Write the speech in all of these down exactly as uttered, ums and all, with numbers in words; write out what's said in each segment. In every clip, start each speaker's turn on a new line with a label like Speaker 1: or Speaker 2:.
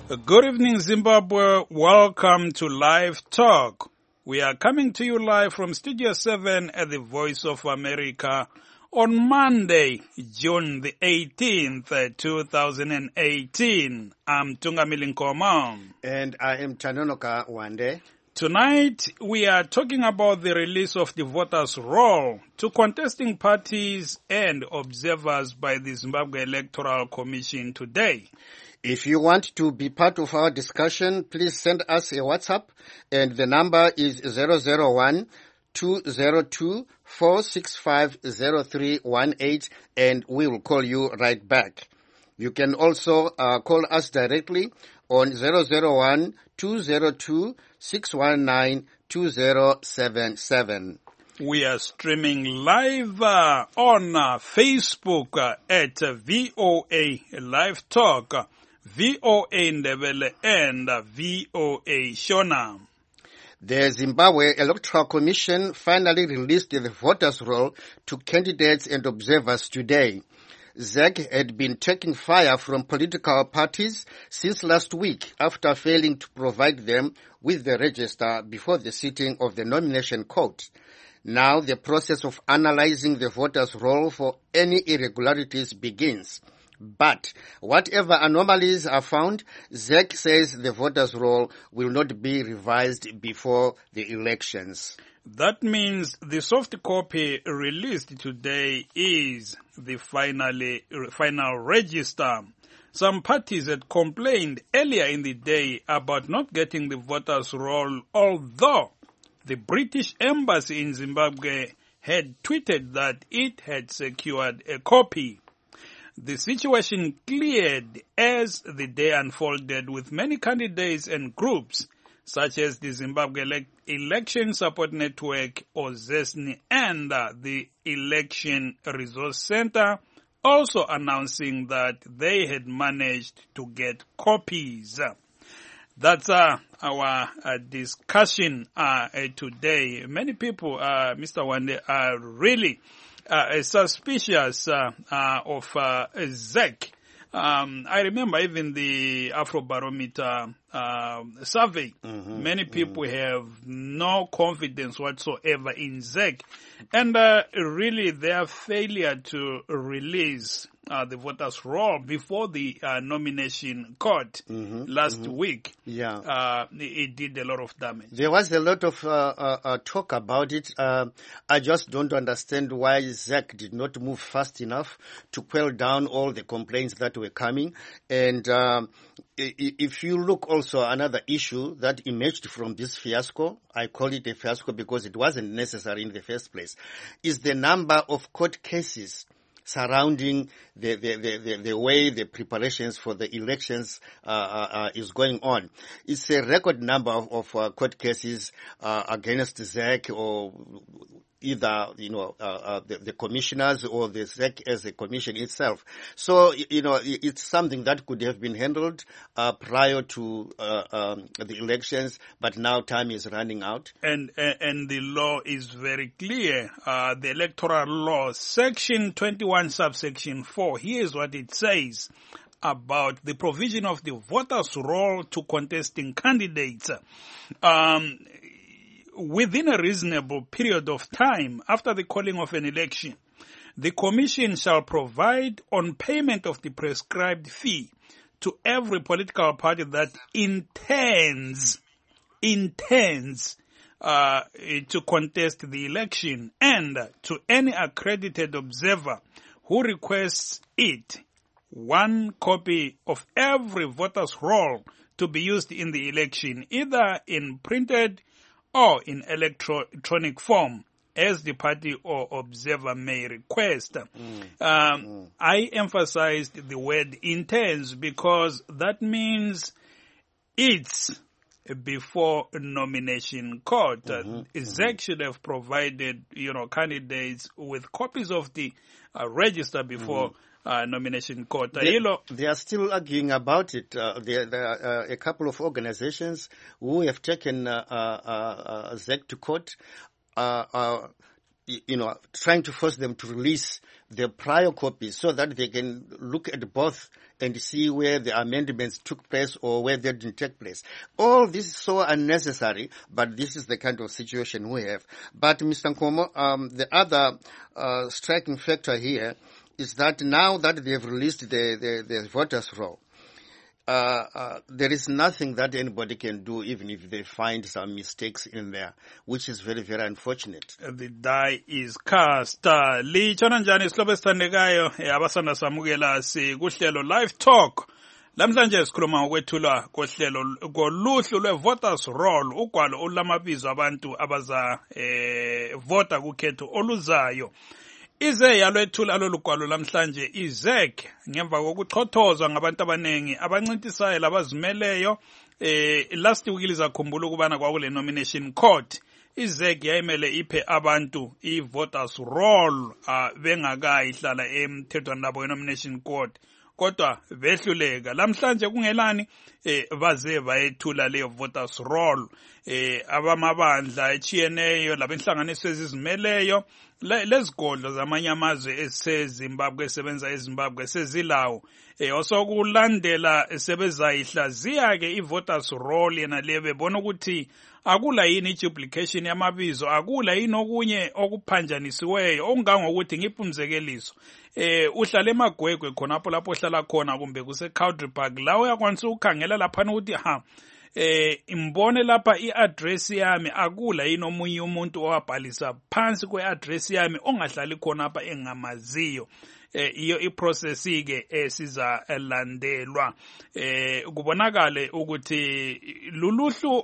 Speaker 1: Good evening, Zimbabwe. Welcome to Live Talk. We are coming to you live from Studio seven at the Voice of America on Monday, June the eighteenth, two thousand eighteen. I'm Tungamili Nkoma.
Speaker 2: And I am Tanonoka Wande.
Speaker 1: Tonight, we are talking about the release of the voters' roll to contesting parties and observers by the Zimbabwe Electoral Commission today.
Speaker 2: If you want to be part of our discussion, please send us a WhatsApp, and the number is zero zero one, two zero two, four six five, zero three one eight, and we will call you right back. You can also uh, call us directly on zero zero one, two zero two, six one nine, two zero seven seven.
Speaker 1: We are streaming live uh, on uh, Facebook uh, at uh, V O A Live Talk, V O A Ndebele, and uh, V O A Shona.
Speaker 2: The Zimbabwe Electoral Commission finally released the voters' roll to candidates and observers today. Z E C had been taking fire from political parties since last week after failing to provide them with the register before the sitting of the nomination court. Now the process of analyzing the voters' roll for any irregularities begins. But whatever anomalies are found, Z E C says the voters' roll will not be revised before the elections.
Speaker 1: That means the soft copy released today is the finally, final register. Some parties had complained earlier in the day about not getting the voters' roll, although the British Embassy in Zimbabwe had tweeted that it had secured a copy. The situation cleared as the day unfolded, with many candidates and groups such as the Zimbabwe Ele- Election Support Network, or ZESNI, and uh, the Election Resource Center also announcing that they had managed to get copies. That's uh, our uh, discussion uh, today. Many people, uh, Mister Wande, are really uh, suspicious uh, uh, of uh, Z E C. Um, I remember even the Afrobarometer uh, survey. Mm-hmm, Many people mm-hmm. have no confidence whatsoever in Z E C. And uh, really their failure to release uh, the voters' roll before the uh, nomination court mm-hmm, last mm-hmm. week,
Speaker 2: yeah.
Speaker 1: uh, it, it did a lot of damage.
Speaker 2: There was a lot of uh, uh, uh, talk about it. Uh, I just don't understand why Z E C did not move fast enough to quell down all the complaints that were coming. And um, if you look also another issue that emerged from this fiasco, I call it a fiasco because it wasn't necessary in the first place, is the number of court cases surrounding the, the, the, the, the way the preparations for the elections uh, uh, is going on. It's a record number of, of uh, court cases uh, against Z E C or either, you know, uh, uh, the, the commissioners or the Z E C as a commission itself. So, you know, it's something that could have been handled uh, prior to uh, um, the elections, but now time is running out.
Speaker 1: And and the law is very clear. Uh, the electoral law, section twenty-one, subsection four, here's what it says about the provision of the voters' roll to contesting candidates. Um, within a reasonable period of time after the calling of an election, the Commission shall provide on payment of the prescribed fee to every political party that intends, intends uh, to contest the election, and to any accredited observer who requests it, one copy of every voter's roll to be used in the election, either in printed or in electronic form, as the party or observer may request. Mm. Um, mm. I emphasized the word intends because that means it's before nomination court. Mm-hmm. Uh, Z E C should have provided, you know, candidates with copies of the uh, register before mm-hmm. Uh, nomination court.
Speaker 2: They, they are still arguing about it. Uh, there, there are uh, a couple of organizations who have taken uh, uh, uh, Z E C to court. Uh, uh, you know, trying to force them to release the prior copies so that they can look at both and see where the amendments took place or where they didn't take place. All this is so unnecessary, but this is the kind of situation we have. But Mister Nkomo, um, the other uh, striking factor here is that now that they have released the, the, the voters' roll, Uh, uh, there is nothing that anybody can do even if they find some mistakes in there, which is very, very unfortunate.
Speaker 1: The die is cast. Uh, Lichona njani silobe esithandekayo abasanda samukela sikuhlelo live talk. Lamhlanje sikhuluma ngokwethulwa kohlelo koluhlu lwe-voters roll, ugwalo olamabizo abantu abaza eh, vota kukhetho oluzayo. Ize yalwethula lolu gwalo lamhlanje I-Z E C ngemva kokuchothozwa ngabantu abanengi abancintisayo labazimeleyo. Eh, last week lizakhumbula ukubana kwakule nomination court. I-Z E C yayimele iphe abantu i-voters roll uh, bengakayihlala emthethweni labo we-nomination court, kodwa behluleka. Lamhlanje kungelani eh, baze bayethula leyo voters roll. Eh, abamabandla echiyeneyo labenhlanganiso ezizimeleyo lezigodlo zamanye amazwe eseZimbabwe esebenza eZimbabwe sezilawo eh osokulandela sebezayihlaziya ke i-voters roll yena lebe bona ukuthi akula yini i-duplication yamabizo, akula yini okunye okuphanjanisiweyo okungangokuthi ngiphi umzekeliso. Eh uhlala eMagwegwe khonapho lapho ohlala khona kumbe kuse Country Park la uyakwanisa ukukhangela lapha ukuthi ha eh imbone lapha i-address yami akula yini omunye umuntu owabhalisa phansi kwe-address yami ongahlali khona lapha engamaziyo. Eh iyo iprocess ke esiza elandelwa eh kubonakale ukuthi luluhlu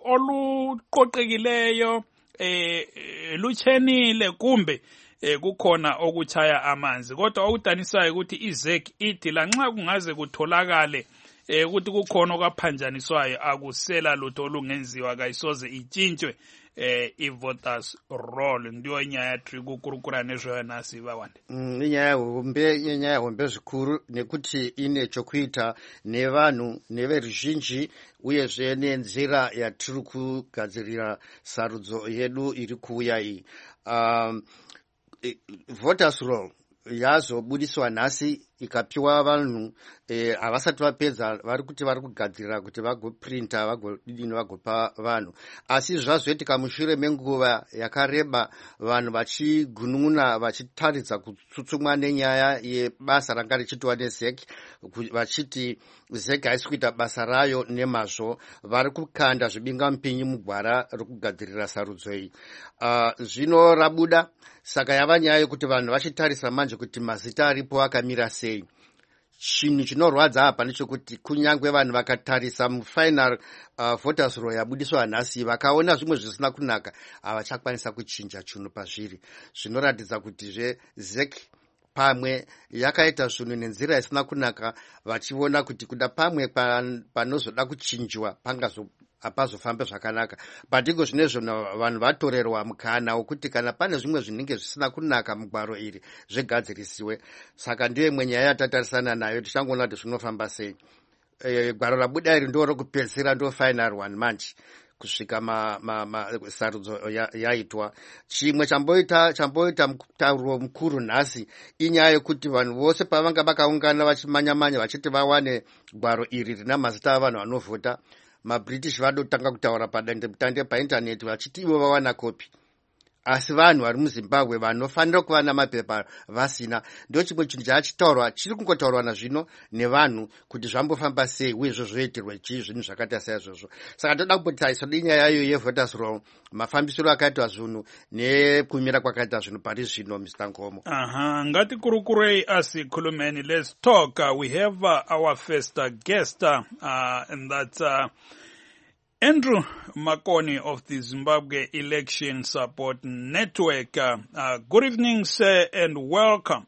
Speaker 1: oluqoqekileyo eh luchenile kumbe eh kukhona okuchaya amanzi, kodwa okudanisayo ukuthi i-Z E C ithi lanxa kungaze kutholakale eh ukuthi kukhona okwaphanjaniswayo akusela lutho olungenziwa kayisoze itshintshwe eh i-voters roll. Ndiyo inyaya tri kukurukura nezvo nasi bawande
Speaker 2: mm, inyaya hombe inyaya hombe zvikuru nekuti ine chokuita nevanhu neveruzhinji uyezve nenzira yatiri kugadzirira sarudzo yedu iri kuuya iyi. um, voters roll yazobudiswa nhasi ikapiwa vanhu eh, havasati vapedza vari kuti vari kugadzirira kuti vagoprinta vagodini vagopa vanhu, asi zvazoitika mushure menguva yakareba vanhu vachigunun'una vachitaridza kutsutsumwa nenyaya yebasa ranga richiitwa ne-Z E C vachiti Z E C haisi kuita basa rayo nemazvo, vari kukanda zvibingamupinyi mugwara rokugadzirira sarudzo iyi. Uh, zvino rabuda saka yava nyaya yekuti vanhu vachitarisa manje kuti mazita aripo akamira sei. Chinhu chinorwadza apa ndechekuti kunyangwe vanhu vakatarisa mufinal uh, voters roll yabudiswa nhasi vakaona zvimwe zvisina kunaka havachakwanisa kuchinja chinhu pazviri. Zvinoratidza kuti zve Z E C pamwe yakaita zvinhu nenzira isina kunaka vachiona kuti kuda pamwe panozoda kuchinjwa pangazo hapazofambe zvakanaka. Patiko zvinezvo vanhu vatorerwa mukana wokuti kana pane zvimwe zvinenge zvisina kunaka mugwaro iri zvegadzirisiwe. Saka ndiye imwe nyaya yatatarisana nayo tichangoona kuti zvinofamba sei. E, gwaro rabuda iri ndo rokupedzisira ndo final one manje kusvika ma, ma, ma sarudzo yaitwa ya chimwe chamboita chamboita mutauro mukuru nhasi inyaya yekuti vanhu vose pavanga vakaungana vachimanya-manya vachiti vawane gwaro iri rina mazita avanhu vanovhota, maBritish vadotanga kutaura padandemutande paintaneti vachiti ivo vawana kopi, asi vanhu vari muZimbabwe vanofanira kuva namapepa vasina. Ndo chimwe chinhu chachitaurwa chiri kungotaurwa nazvino nevanhu kuti zvambofamba sei uye zvozoitirwa chii zvinhu zvakaita saizvozvo. Saka toda kumbotarisa nyaya yayo yevoters roll, mafambisiro akaitwa zvinhu nekumira kwakaita zvinhu pari zvino. Mister Nkomo,
Speaker 1: aha ngati kurukurei asi khulumeni. Let's talk. Uh, we have uh, our first uh, guest uh, and that's uh, Andrew Makoni of the Zimbabwe Election Support Network. Uh, uh, good evening, sir, and welcome.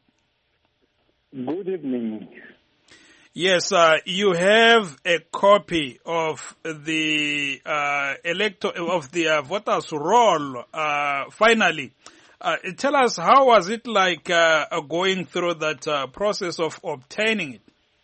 Speaker 3: Good evening.
Speaker 1: Yes, uh, you have a copy of the uh, elector of the uh, voters' roll. Uh, finally, uh, tell us, how was it like uh, going through that uh, process of obtaining it?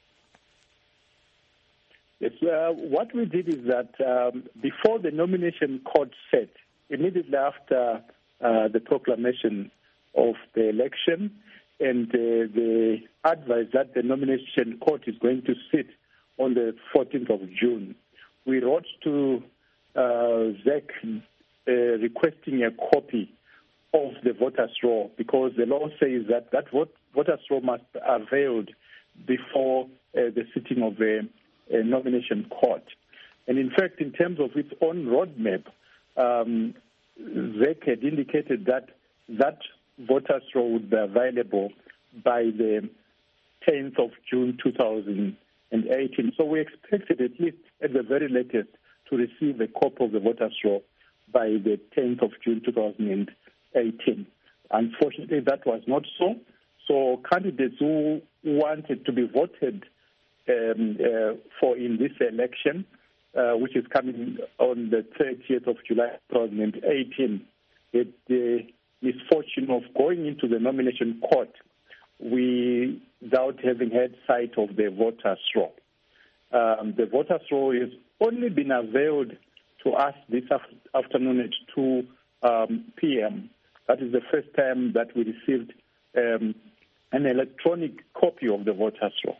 Speaker 3: Yes, uh, what we did is that um, before the nomination court set, immediately after uh, the proclamation, of the election, and uh, the advice that the nomination court is going to sit on the fourteenth of June. We wrote to uh, Z E C uh, requesting a copy of the voters' roll, because the law says that that vote, voters' roll must be availed before uh, the sitting of a, a nomination court. And in fact, in terms of its own roadmap, um, Z E C had indicated that that voters' roll would be available by the tenth of June two thousand eighteen. So we expected, at least at the very latest, to receive a copy of the voters' roll by the tenth of June two thousand eighteen. Unfortunately, that was not so. So candidates who wanted to be voted um, uh, for in this election, uh, which is coming on the thirtieth of July two thousand eighteen, had the misfortune of going into the nomination court we, without having had sight of the voters' roll. Um, the voters' roll has only been availed to us this af- afternoon at two p.m. That is the first time that we received um, an electronic copy of the voters' roll.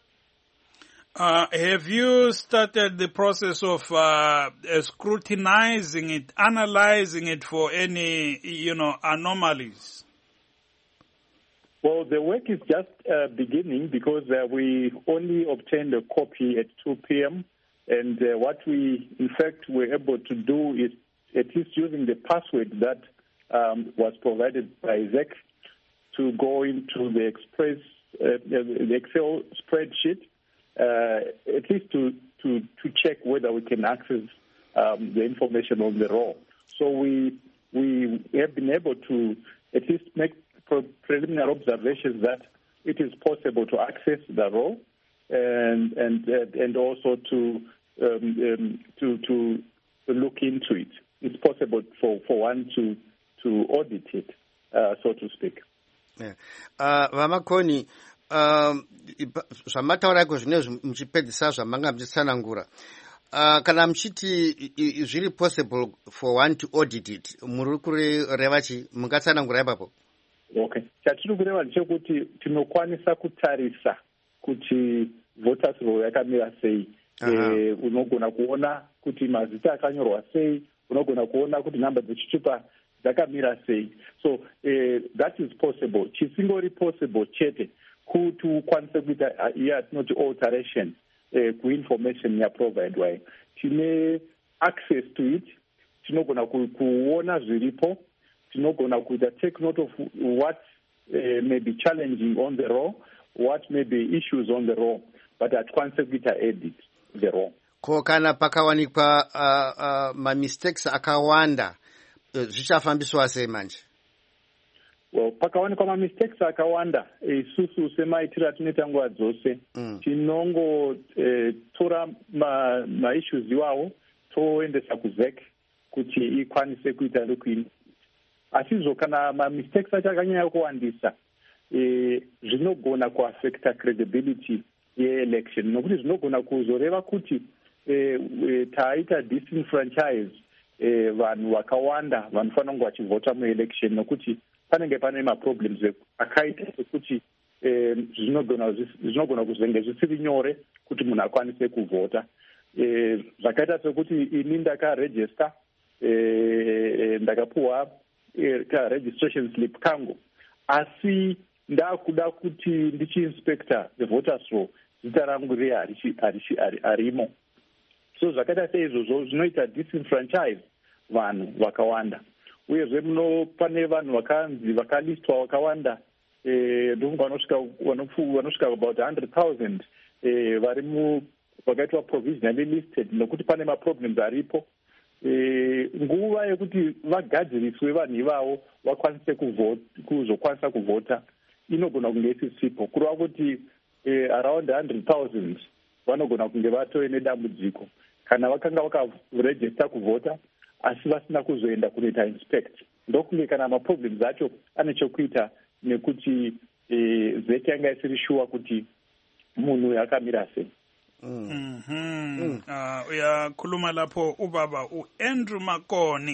Speaker 1: Uh, have you started the process of uh, scrutinizing it, analyzing it for any, you know, anomalies?
Speaker 3: Well, the work is just uh, beginning, because uh, we only obtained a copy at two p.m. And uh, what we, in fact, were able to do is, at least using the password that um, was provided by Z E C, to go into the Express, uh, the Excel spreadsheet, uh, at least to, to, to check whether we can access um, the information on the roll. So we we have been able to at least make preliminary observations that it is possible to access the roll, and and uh, and also to um, um, to to look into it. It's possible for, for one to to audit it, uh, so to speak.
Speaker 2: Yeah. Uh, Vamakoni, um, zvamataurako zvinezvi muchipedzisa zvamanga muchitsanangura. Uh, kana muchiti zviri possible for one to audit it, muri kureva chi, mungatsanangura ipapo?
Speaker 3: Okay. Chatiri kureva ndechekuti tinokwanisa kutarisa kuti voters roll yakamira sei. Eh, unogona kuona kuti mazita akanyorwa sei, unogona kuona kuti namba dzechitupa dzakamira sei. So uh, that is possible. Chisingori possible chete kuti ukwanise kuita yatinoti alteration uh, kuinformation yaprovidwa. Tine access to it, tinogona kuona zviripo, tinogona kuita take note of what uh, may be challenging on the roll, what may be issues on the roll, but hatikwanise kuita edit the roll.
Speaker 2: Ko kana pakawanikwa uh, uh, ma mistakes akawanda, zvichafambiswa sei manje?
Speaker 3: Well, pakawanikwa ma mistakes akawanda, isusu semaitira tinoita nguva dzose, mm. tinongo eh, tora ma, ma issues iwawo toendesa ku Z E C kuti ikwanise kuita lokuini. Asizvo kana ma mistakes acho akanyanya kuwandisa, eh, zvinogona kuaffecta credibility ye-election, nokuti zvinogona kuzoreva kuti eh, eh, taita disenfranchise eh, vanhu vakawanda vanofanira kunge vachivhota muelection, nokuti panenge pane maproblems akaita sekuti eh, zvinogona kuzenge zvisiri nyore kuti munhu akwanise kuvhota. Eh, zvakaita sekuti ini ndakaregister, eh, ndakapuwa eh, ka registration slip kangu, asi ndakuda kuti ndichiinspector the voters roll zita rangu riye harimo. So zvakaita seizvozvo zvinoita disenfranchise vanhu vakawanda. Uyezve muno pane vanhu vakanzi vakalistwa vakawanda, eh, ndofunga vanosvika about one hundred thousand eh, vari mu vakaitwa provisionally listed, nokuti pane maproblems aripo. Eh, nguva yekuti vagadziriswe vanhu ivavo vakwanise kuzokwanisa kuvhota inogona kunge isisipo, kureva kuti eh, around one hundred thousand vanogona kunge vatove nedambudziko kana vakanga vakaregister kuvhota asi vasina kuzoenda kunoita inspect. Ndokunge kana maproblems acho ane chokuita nekuti eh, Z E C yanga isiri sure kuti munhu yakamira sei.
Speaker 1: Mhm. Mm. Uh, uyakhuluma lapho ubaba uAndrew Makoni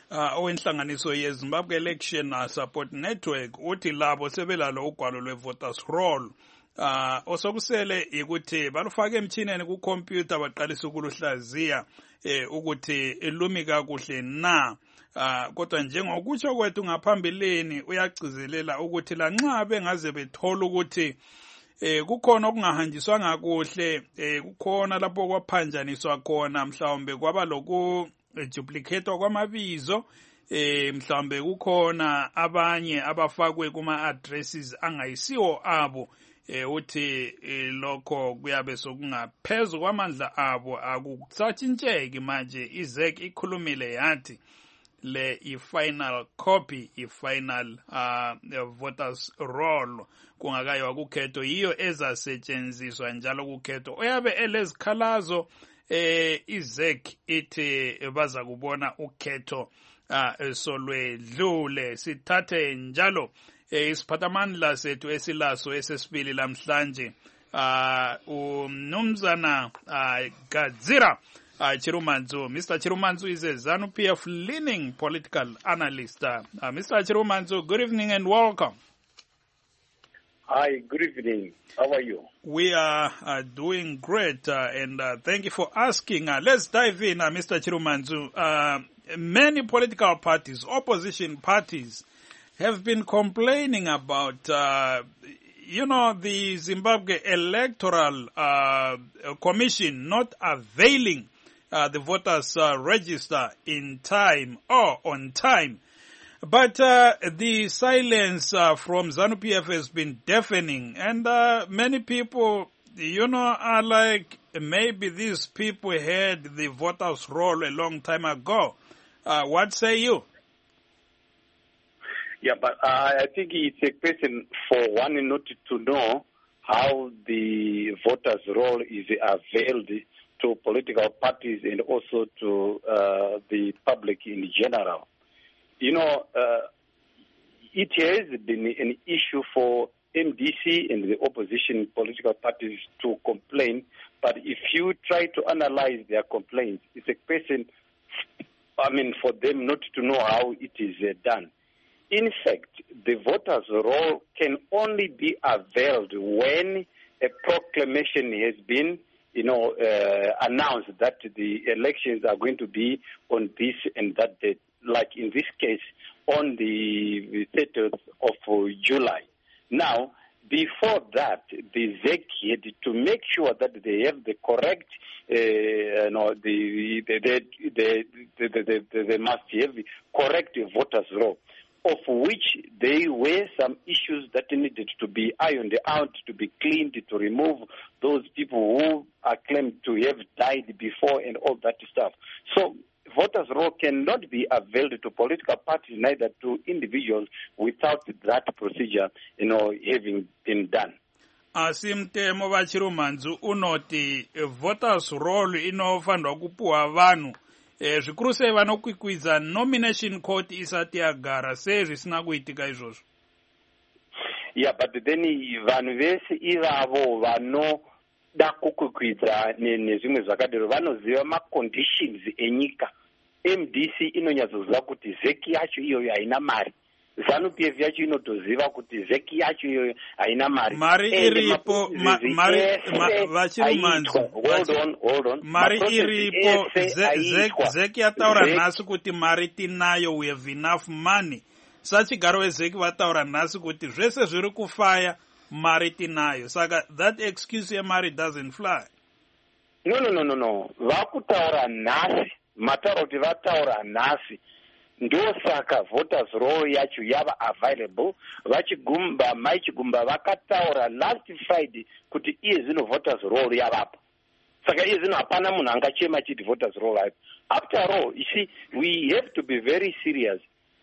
Speaker 1: uh, owenhlanganiso ye-Zimbabwe Election Support Network uthi labo sebelalo ugwalo lwe-voters roll uh, osokusele ukuthi balufake emtshineni ku-computer baqalisa ukuluhlaziya eh, ukuthi lumi kakuhle na. Uh, kodwa njengokutsho kwethu ngaphambilini uyagcizelela ukuthi lanxa bengaze bethola ukuthi eh kukhona okungahanjiswanga kuhle eh kukhona lapho kwaphanjaniswa khona mhlawumbe kwaba loku duplicate kwamabizo eh mhlawumbe kukhona abanye abafakwe kuma addresses angayisiwo abo eh uthi eh, lokho kuyabe sokungaphezulu kwamandla abo akusatshintsheki manje izek ikhulumile yathi le i-final copy i-final uh, voters roll kungakayiwa kukhetho yiyo ezasetshenziswa njalo kukhetho oyabe elezikhalazo eh izek ithi baza kubona ukhetho uh, solwedlule. Sithathe njalo eh, isiphathamandla sethu esilaso esesibili lamhlanje uh, umnumzana uh, Gadzira Uh, Chirumanzu. Mister Chirumanzu is a ZANU-P F leaning political analyst. Uh, uh, Mister Chirumanzu, good evening and welcome.
Speaker 4: Hi, good evening. How are you?
Speaker 1: We are uh, doing great uh, and uh, thank you for asking. Uh, let's dive in, uh, Mister Chirumanzu. Uh, many political parties, opposition parties, have been complaining about uh, you know, the Zimbabwe Electoral uh, Commission not availing Uh, the voters uh, register in time or on time. But uh, the silence uh, from ZANU-P F has been deafening, and uh, many people, you know, are like, maybe these people had the voters roll a long time ago. Uh, what say you?
Speaker 4: Yeah, but uh, I think it's a question for one not to know how the voters roll is availed to political parties and also to uh, the public in general. You know, uh, it has been an issue for M D C and the opposition political parties to complain, but if you try to analyze their complaints, it's a question, I mean, for them not to know how it is uh, done. In fact, the voters' roll can only be availed when a proclamation has been you know, uh, announced that the elections are going to be on this and that date, like in this case, on the thirtieth of July. Now, before that, the Z E C had to make sure that they have the correct, uh, you know, the, the, the, the, the, the, the, they must have the correct voters' roll, of which there were some issues that needed to be ironed out, to be cleaned, to remove those people who are claimed to have died before and all that stuff. So voters' roll cannot be availed to political parties, neither to individuals, without that procedure, you know, having been done.
Speaker 1: Asimtemo Bachirumanzu unoti voters' roll inofandwa kupuwa vanhu eh zvikuru sei vanokwikwidza nomination court isati yagara sei zvisina kuitika izvozvo.
Speaker 4: Yeah, but then vanhu vese ivavo vanoda kukwikwidza nezvimwe zvakadaro vanoziva maconditions enyika. M D C inonyatsoziva kuti Z E C yacho iyoyo haina mari. ZANU-P F yacho inotoziva kuti Z E C yacho iyoyo haina mari.
Speaker 1: Mari iripo mari Vachirumanzu.
Speaker 4: Hold on, hold on.
Speaker 1: Mari iripo Z E C yataura nhasi kuti mari tinayo, we have enough money. Sachigaro we Z E C vataura nhasi kuti zvese zviri kufaya mari tinayo. Saka that excuse yemari doesn't fly.
Speaker 4: No, no, no, no, no. Vakutaura nhasi, mataura kuti vataura nhasi. Ndosaka voters roll yacho yava available. Vachigumba maichigumba vakataura last Friday kuti iye zvino voters roll yavapo. Saka iye zvino hapana munhu angachema chiti voters roll yapo. After all, you see, we have to be very serious.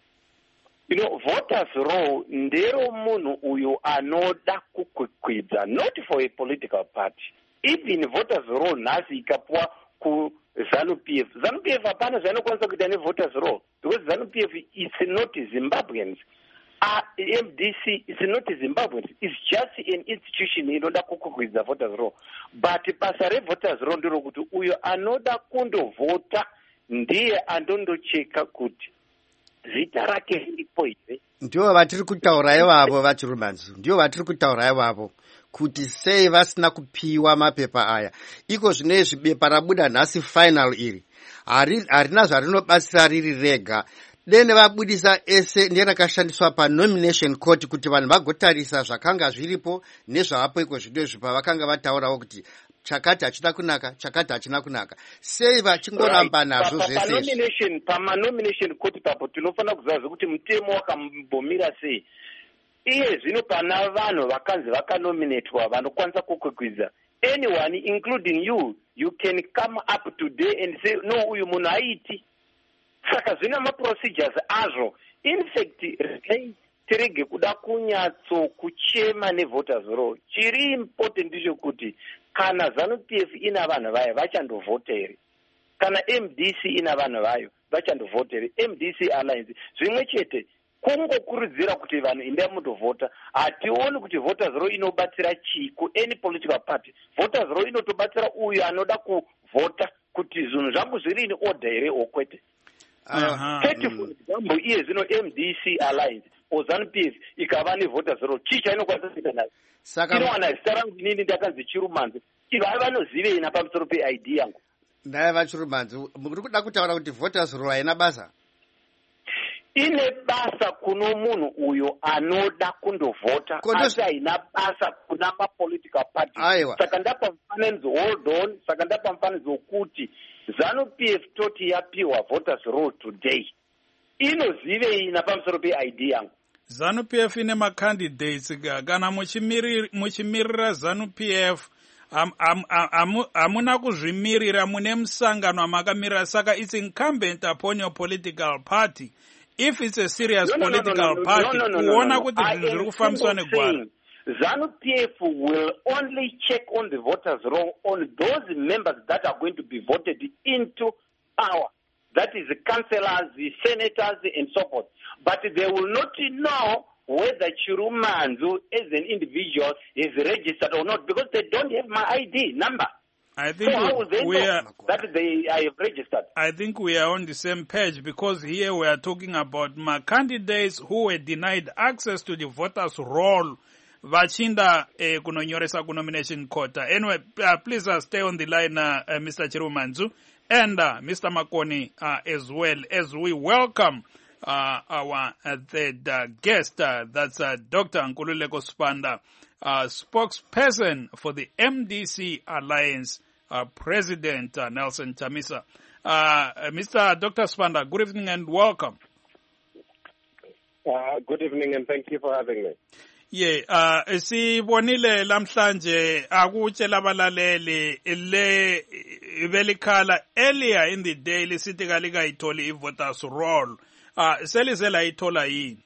Speaker 4: You know, voters roll ndero munhu uyo anoda kukwikwidza, not for a political party. Even voters roll nhasi ikapuwa ku ZANU-P F. ZANU-P F hapana zvainokwanisa kuita nevoters roll, because ZANU-P F is not Zimbabweans. Uh, M D C is not Zimbabweans. It's just an institution inoda kukwikwidza voters roll. But basa revoters roll ndiro kuti uyo anoda kundovhota ndiye andondocheka kuti zita rake riripo here.
Speaker 2: Ndiyo vatiri kutaura ivavo vaChirumanzu, ndiyo vatiri kutaura ivavo kuti sei vasina kupiwa mapepa aya. Iko zvinezvi bepa rabuda nhasi final iri harina zvarinobatsira riri rega. Dene vabudisa ese nerakashandiswa panomination court kuti vanhu vagotarisa zvakanga zviripo nezvavapo iko zvinezvi pavakanga vataurawo kuti chakati hachina kunaka, chakati hachina kunaka. Sei vachingoramba nazvo zvese.
Speaker 4: Pamanomination court papo tinofanira kuziva kuti mutemo wakambomira sei. Iye zvino pana vanhu vakanzi vakanominatwa vanokwanisa kukwikwiza. Anyone including you, you can come up today and say no, uyu munhu haiti. Saka zvina maprocedures azvo. In fact, tirege kuda kunyatso kuchema nevoters roll. Chiri important ndicho kuti kana ZANU-P F ina vanhu vayo vachandovhota here. Kana M D C ina vanhu vayo vachandovhota here. M D C Alliance zvimwe chete kungokurudzira kuti vanhu enda mundovhota. Hationi kuti voters roll inobatsira chii ku any political party. Voters roll inotobatsira uyo anoda kuvhota kuti zvinhu zvangu zviri in order here okwete. Kati for example iye zvino M D C Alliance or ZANU-P F ikava nevoters roll chii chainokwanisa kuita nayo. Saka inowana zita rangu inini ndakanzi Chirumanzu. Ivo vanozive ina pamusoro pe-I D yangu.
Speaker 2: Naye vaChirumanzu, muri kuda kutaura kuti voters roll haina basa?
Speaker 4: Ine basa kuno munhu uyo anoda kundovhota asi haina basa kuna ma-political party. Saka ndapa mufananidzo, hold on, saka ndapa mufananidzo wokuti ZANU-P F toti yapiwa voters roll today. Inozive ina pamusoro pe-I D yangu.
Speaker 1: ZANU-P F ine macandidates kana muchimirira ZANU-P F hamuna kuzvimirira, mune musangano wamakamirira. Saka it's incumbent upon your political party, if it's a serious no, no, political no, no, no, party, kuona kuti zvinhu zviri kufambiswa negwara.
Speaker 4: ZANU-P F will only check on the voters roll on those members that are going to be voted into power. That is the councillors, the senators, and so forth. But they will not know whether Chirumanzu as an individual is registered or not because they don't have my I D number.
Speaker 1: I think
Speaker 4: so how will they
Speaker 1: we
Speaker 4: know
Speaker 1: are,
Speaker 4: that they I have registered?
Speaker 1: I think we are on the same page because here we are talking about my candidates who were denied access to the voters roll. Vachinda eh, kunonyoresa ku nomination court. Anyway, uh, please uh, stay on the line, uh, uh, Mister Chirumanzu. And uh, Mister Makoni uh, as well, as we welcome uh, our uh, third uh, guest, uh, that's uh, Doctor Nkululeko Sibanda, uh, spokesperson for the M D C Alliance, uh, President uh, Nelson Chamisa. Uh, Mister Doctor Sibanda, good evening and welcome.
Speaker 5: Uh, good evening and thank you for having me.
Speaker 1: Yeah, uh, sibonile lamhlanje akutshela abalaleli le belikhala earlier in the day lisithi kalikayitholi i-voters roll. Uh, selize layithola yini?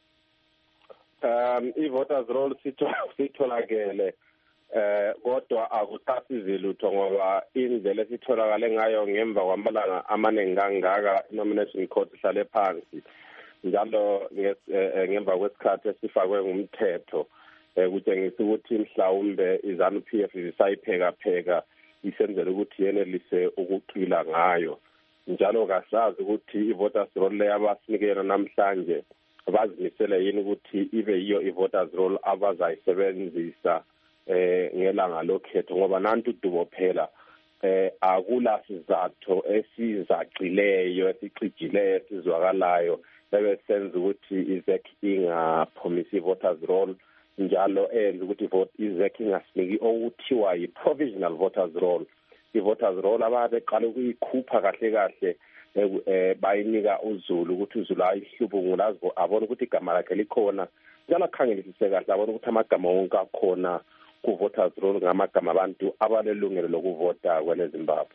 Speaker 5: Um, i-voters roll sitholakele eh kodwa akuchasizi lutho ngoba indlela esitholakale ngayo ngemva kwamalanga amaningi kangaka nomination court ihlale phansi. Njalo ngemva kwesikhathi esifakwe ngumthetho kutshengisa ukuthi mhlawumbe iZANU-P F isayipheka pheka isenzele ukuthi yenelise ukuqila ngayo. Njalo kasazi ukuthi i-voters roll leyabasikela namhlanje bazimisele yini ukuthi ibe yiyo i-voters roll abazayisebenzisa eh ngelanga lokhetho ngoba nantu dubo phela eh akula sizathu esizacileyo esiqijileyo sizwakalayo bebe senze ukuthi izek ingaphomisi voters roll njalo enze ukuthi vote izek ingasiniki okuthiwa yi-provisional voters roll. I-voters roll ababeqala ukuyikhupha kahle kahle eh bayinika uZulu ukuthi uZulu ayihlubungula abone ukuthi igama lakhe likhona njalo akhangelisise kahle abone ukuthi amagama wonke akhona ku-voters roll ngamagama abantu abalelungelo lokuvota kweleZimbabwe.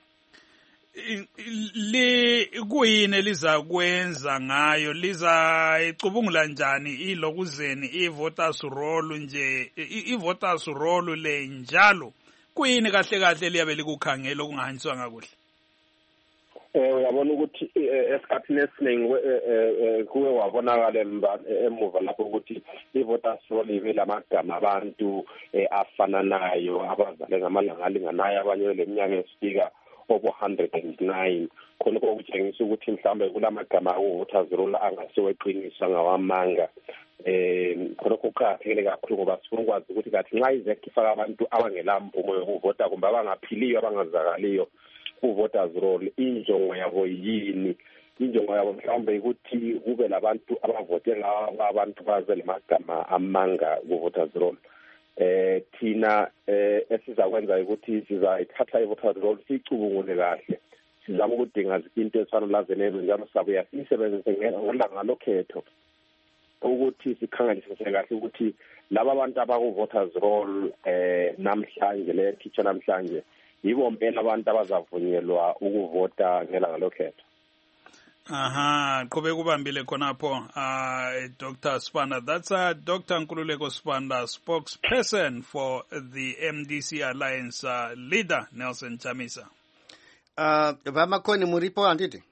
Speaker 1: Li kuyini elizakwenza ngayo, liza icubungula njani ilokuzeni i-voters roll nje i-voters roll le njalo kuyini kahle kahle liyabe likukhangela okungahanjiswa ngakuhle?
Speaker 5: Eh uyabona ukuthi esikhathini esiningi kuwe wabonakala emuva lapho ukuthi i-voters roll ibe lamagama abantu afananayo abazale ngamalanga alinganayo abanye leminyaka esifika four hundred nine khona kokutshengisa ukuthi mhlawumbe kulamagama ku-voters roll angasiweqinisa ngawamanga eh khona kuqakathekile kakhulu ngoba sifuna ukwazi ukuthi kathi nxa izect ifaka abantu abangelamvumo yokuvota kumbe abangaphiliyo abangazakaliyo ku-voters roll injongo yabo yini injongo yabo mhlawumbe ukuthi kube labantu abavote laba abantu baze lemagama amanga ku-voters roll eh thina eh esizakwenza ukuthi sizayithatha i-voters roll sicubungule kahle sizama ukudinga into ezifana lazenelo njalo sabuya sisebenzise ngelanga lokhetho ukuthi sikhangelisise kahle ukuthi laba abantu abaku-voters roll eh namhlanje le teacher namhlanje yibo mpela abantu abazavunyelwa ukuvota ngelanga lokhetho.
Speaker 1: Aha, qhubeka ubambile khonapho uh Doctor Sibanda. That's uh, Doctor Nkululeko Sibanda, spokesperson for the M D C Alliance, uh, leader Nelson Chamisa.
Speaker 2: Uh Vamakoni muripo anditi?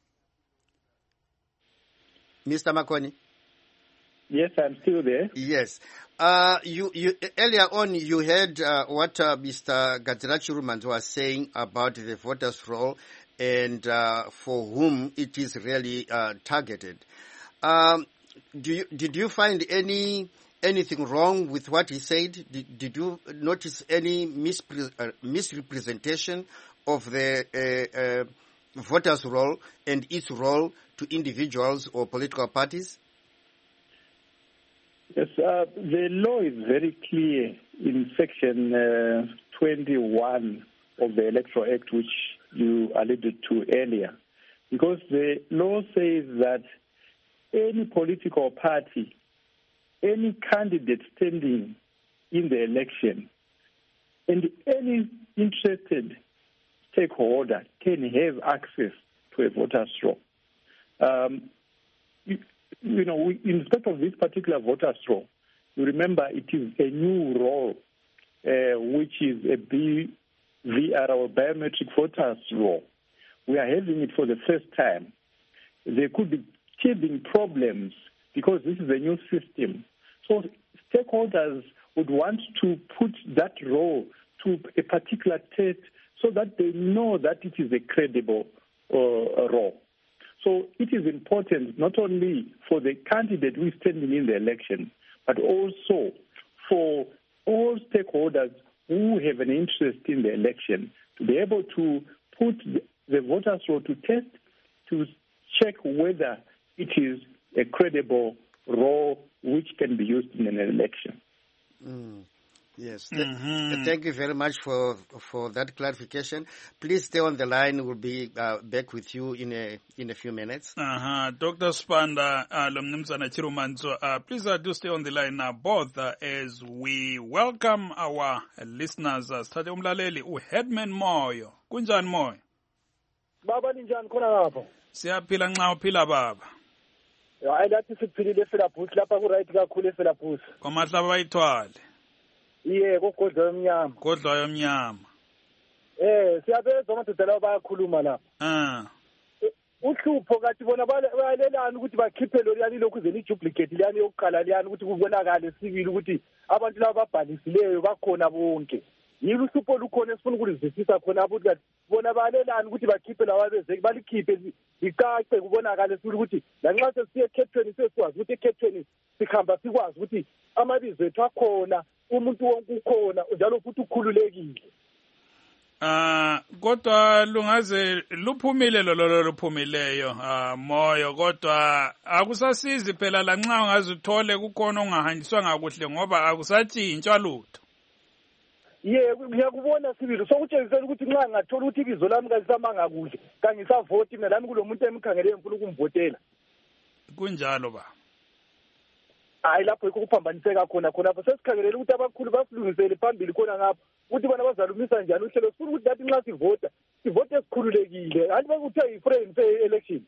Speaker 2: Mister Makoni?
Speaker 3: Yes, I'm still there.
Speaker 2: Yes. Uh, you, you earlier on you heard uh, what uh, Mister Gadzirachirumanzo was saying about the voters' roll and uh, for whom it is really uh, targeted. Um, do you, did you find any anything wrong with what he said? Did, did you notice any mispre- uh, misrepresentation of the uh, uh, voters' roll and its role to individuals or political parties?
Speaker 3: Yes, uh, the law is very clear in section uh, twenty-one of the Electoral Act, which you alluded to earlier, because the law says that any political party, any candidate standing in the election, and any interested stakeholder can have access to a voter's roll. Um, you, you know, we, in respect of this particular voter's roll, you remember it is a new roll, uh, which is a B V R or biometric voters roll. We are having it for the first time. There could be teething problems because this is a new system. So stakeholders would want to put that roll to a particular test so that they know that it is a credible uh, roll. So it is important not only for the candidate who is standing in the election, but also for all stakeholders who have an interest in the election to be able to put the, the voters' roll to test to check whether it is a credible roll which can be used in an election.
Speaker 2: Mm. Yes.
Speaker 1: Mm-hmm.
Speaker 2: Thank you very much for for that clarification. Please stay on the line. We'll be uh, back with you in a in a few minutes.
Speaker 1: Uh-huh. Doctor Sibanda, uh, Lomnumzana Chirumanzo, uh, please uh, do stay on the line now, both, uh, as we welcome our uh, listeners. Sithathe umlaleli uHeadman Moyo. Kunjani Moyo?
Speaker 6: Baba ninjani khona lapho?
Speaker 1: Siyaphila nxa uphila baba.
Speaker 6: Hayi lathi siphilile eFelabus lapha ku right kakhulu eFelabus.
Speaker 1: Kwamahlaba bayithwale.
Speaker 6: Iye kogodla yomnyama.
Speaker 1: Kodla yomnyama.
Speaker 6: Eh siyabezwa amadoda lawo bayakhuluma lapha.
Speaker 1: Ah.
Speaker 6: Uhlupho kathi bona bayalelana ukuthi bakhiphe lo yani lokhu zeni duplicate liyani yokuqala liyani ukuthi kubonakale sibili ukuthi abantu laba babhalisileyo bakhona bonke. Yilo uhlupho lukhona esifuna ukulizwisisa khona ukuthi bona bayalelana ukuthi bakhiphe lawa bezeki balikhiphe icace kubonakale sibili ukuthi lanxa sesiye ekhethweni sesikwazi ukuthi ekhethweni sikhamba sikwazi ukuthi amabizo ethu akhona umuntu wonke ukhona njalo futhi ukhululekile.
Speaker 1: Ah, kodwa lungaze luphumile lolo luphumileyo ah Moyo, kodwa akusasizi phela lanxa ungaze uthole kukhona ongahanjiswa ngakuhle ngoba akusatshintshwa lutho.
Speaker 6: Ye ngiyakubona sibili sokutshengisela ukuthi nxa ngathola ukuthi ibizo lami kalisamanga kuhle kangisavoti mina lami kulomuntu emkhangelele ngifuna ukumvotela.
Speaker 1: Kunjalo ba.
Speaker 6: Hayi lapho ikuphambaniseka khona khona lapho sesikhangelele ukuthi abakhulu basilungisele phambili khona ngapho ukuthi bona bazalumisa njani uhlelo sifuna ukuthi lathi nxa sivota sivota esikhululekile hayi bakuthiwa i-free and fair election.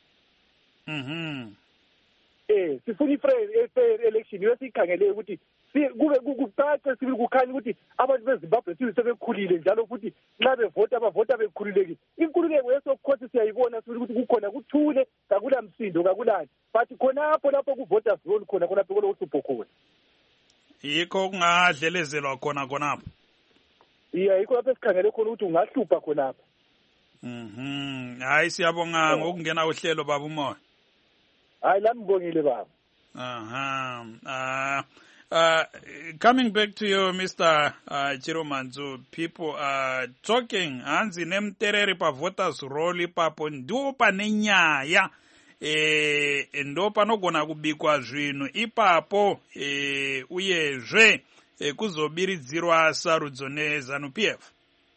Speaker 1: Mhm.
Speaker 6: Eh sifuna i-free fair election yesikhangele ukuthi kube kucace sibili kukhanya ukuthi abantu beZimbabwe sebekhulile njalo futhi nxa bevota bavota bekhululekile. Inkululeko yesokhosi siyayibona sibili ukuthi kukhona kuthule kakula msindo kakulani but khonapho lapho kuvota roll khona khona phela uhlupho khona.
Speaker 1: Yikho kungadlelezelwa khona khonapho.
Speaker 6: Yeah, yikho lapho esikhangele khona ukuthi ungahlupha khonapho.
Speaker 1: Mhm. Hayi siyabonga ngokungena uhlelo baba umoya.
Speaker 6: Hayi lami ngibongile baba.
Speaker 1: Aha. Uh, uh, coming back to you, Mister Uh, Chiromanzu, people are talking hanzi nemtereri pa voters roll ipapo ndo pane nyaya eh ndo panogona kubikwa zvinhu ipapo eh uyezve eh, kuzobiridzirwa sarudzo neZANU P F.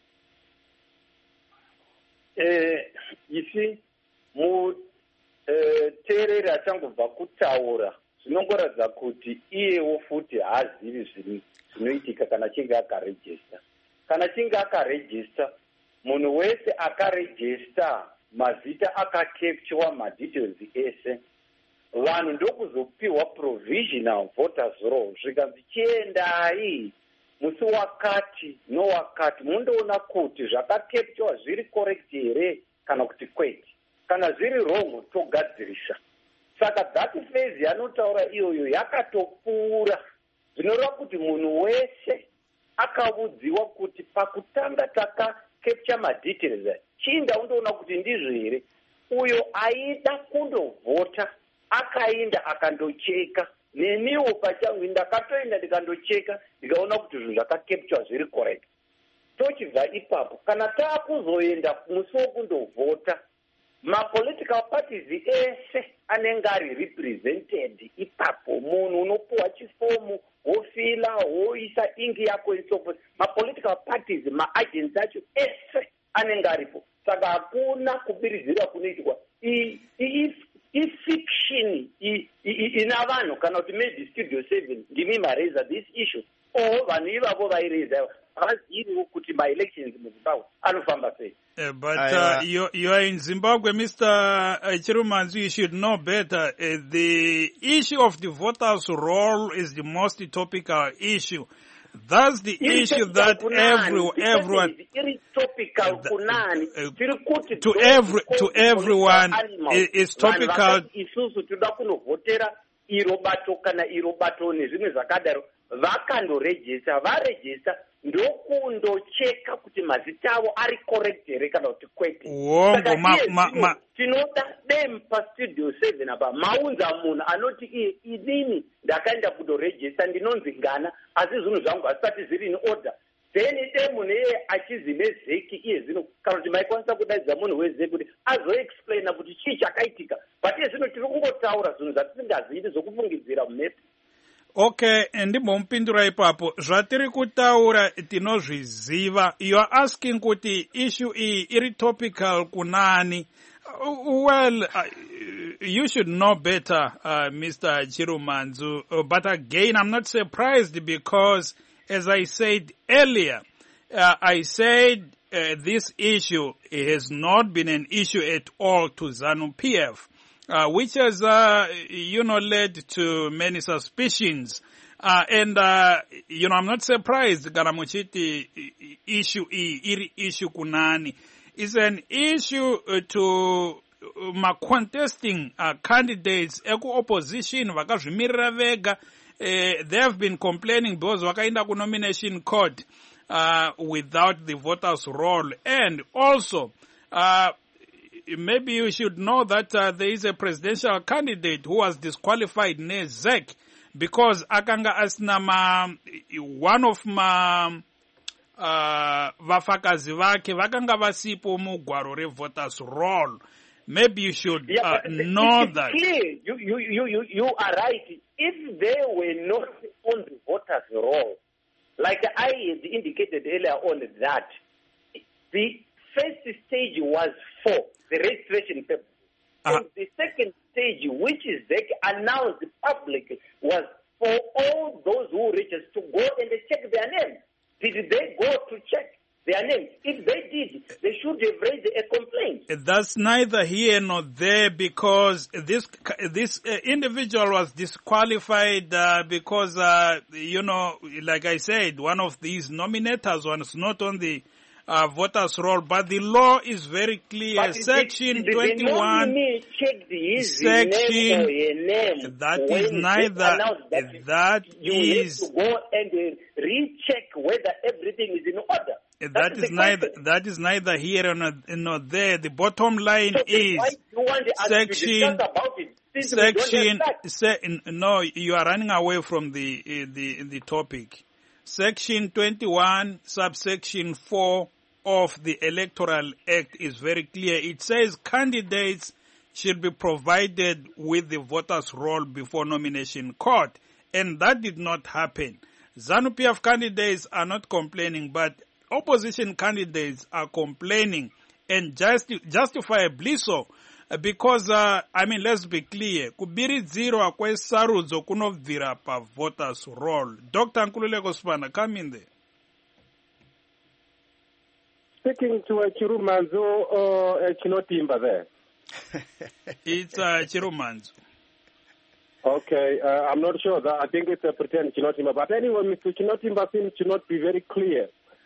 Speaker 4: Eh, you see, mu eh, tereri achangobva kutaura zvinongoratidza kuti iyewo futi haazivi zvinhu zvinoitika kana chinge akarejista. Kana chinge akarejista, munhu wese akarejista mazita akakepchwa madetails ese, vanhu ndokuzopiwa provisional voters roll. Zvikanzi chiendai musi wakati nowakati mundoona kuti zvakakepchwa zviri correct here kana kuti kwete. Kana zviri wrong togadzirisa. Saka that phase yanotaura iyoyo yakatopfuura. Zvinoreva kuti munhu wese akavudziwa kuti pakutanga takakepcha madetails chinda undoona kuti ndizvo here. Uyo aida kundovhota akainda akandocheka. Neniwo pachangu ndakatoenda ndikandocheka ndikaona kuti zvinhu zvakakepchwa zviri correct. Tochibva ipapo kana taakuzoenda musi wokundovhota, ma-political parties ese anenge ari represented ipapo. Munhu unopuwa chifomu wofila woisa ingi yako isopo. Ma-political parties ma-agents acho ese anenge aripo. Saka hakuna kubiridzira kunoitwa. I-fiction ina vanhu kana kuti maybe Studio seven ndimi mareza this issue. O vanhu ivavo vaireza havaziviwo kuti ma-elections muZimbabwe anofamba sei.
Speaker 1: Uh, but uh, you, you are in Zimbabwe, Mister Uh, Chiromanzu, you should know better. Uh, the issue of the voters' roll is the most topical issue. That's the issue that every, everyone,
Speaker 4: topical
Speaker 1: uh, uh, to every, to everyone is topical.
Speaker 4: Isusu tuda kunovhotera irobato kana irobato nezvimwe zvakadaro vakandorejista varejista ndokundocheka kuti mazita avo ari correct here kana kuti kwete.
Speaker 1: Wongo ma ma ma
Speaker 4: tinoda dem pa Studio seven apa maunza munhu anoti iye idini ndakaenda kundorejista ndinonzi ngana asi zvinhu zvangu hazvisati zviri in order. Then ide munhu iye achizi nezeki iye zvino kana kuti maikwanisa kudaidza munhu wezeki kuti azoexplaina kuti chii chakaitika. But iye zvino tiri kungotaura zvinhu zvatisingazivi zvokufungidzira mumhepo.
Speaker 1: Okay, ndimbomupindura ipapo zvatiri kutaura tinozviziva. You are asking kuti issue iyi iri topical kunani. Well, uh, you should know better, uh, Mister Chiromanzu. Uh, but again, I'm not surprised because, as I said earlier, uh, I said uh, this issue has not been an issue at all to ZANU P F. Uh, which has, uh, you know, led to many suspicions. Uh, and, uh, you know, I'm not surprised Garamuchiti issue, iri issue kunani, is an issue uh, to uh, ma contesting uh, candidates, eku opposition, vakazvimirira vega. Uh, they have been complaining because vakaenda ku nomination court uh, without the voters' roll. And also, uh, maybe you should know that uh, there is a presidential candidate who was disqualified ne Z E C because akanga asinama one of ma uh, vafakazi vake vakanga vasipo mugwaro re voters roll. Maybe you should
Speaker 4: yeah,
Speaker 1: uh, know that.
Speaker 4: Clear. You, you, you, you, you are right. If they were not on the voters roll, like I had indicated earlier on that, the first stage was for the registration paper. Uh-huh. And the second stage, which is they announced public, was for all those who registered to go and check their names. Did they go to check their names? If they did, they should have raised a complaint.
Speaker 1: That's neither here nor there because this this uh, individual was disqualified uh, because, uh, you know, like I said, one of these nominators was not on the Uh, voters roll, but the law is very clear. But Section
Speaker 4: the, the,
Speaker 1: twenty-one.
Speaker 4: The checked his
Speaker 1: section
Speaker 4: name name
Speaker 1: that is neither.
Speaker 4: That,
Speaker 1: that
Speaker 4: you
Speaker 1: is
Speaker 4: need to go and uh, recheck whether everything is in order.
Speaker 1: That,
Speaker 7: that
Speaker 1: is,
Speaker 7: is
Speaker 1: neither that is neither here nor, nor there. The bottom line
Speaker 7: so
Speaker 1: is
Speaker 7: why do you want us
Speaker 1: section.
Speaker 7: to discuss about it?
Speaker 1: Section. Se, no, you are running away from the uh, the the topic. Section twenty-one, subsection four of the Electoral Act is very clear. It says candidates should be provided with the voters' roll before nomination court, and that did not happen. ZANU-P F candidates are not complaining, but opposition candidates are complaining, and justi justifiably so, because, uh, I mean, let's be clear, kubiridzirwa kwesarudzo kunobvira pa voters roll. Doctor Nkululeko Sibanda, come in there.
Speaker 5: Speaking to a Chirumanzo or a Chinotimba there?
Speaker 1: It's uh, Chirumanzo.
Speaker 5: Okay, uh, I'm not sure. That I think it's a pretend Chinotimba. But anyway, Mister Chinotimba seems to not be very clear,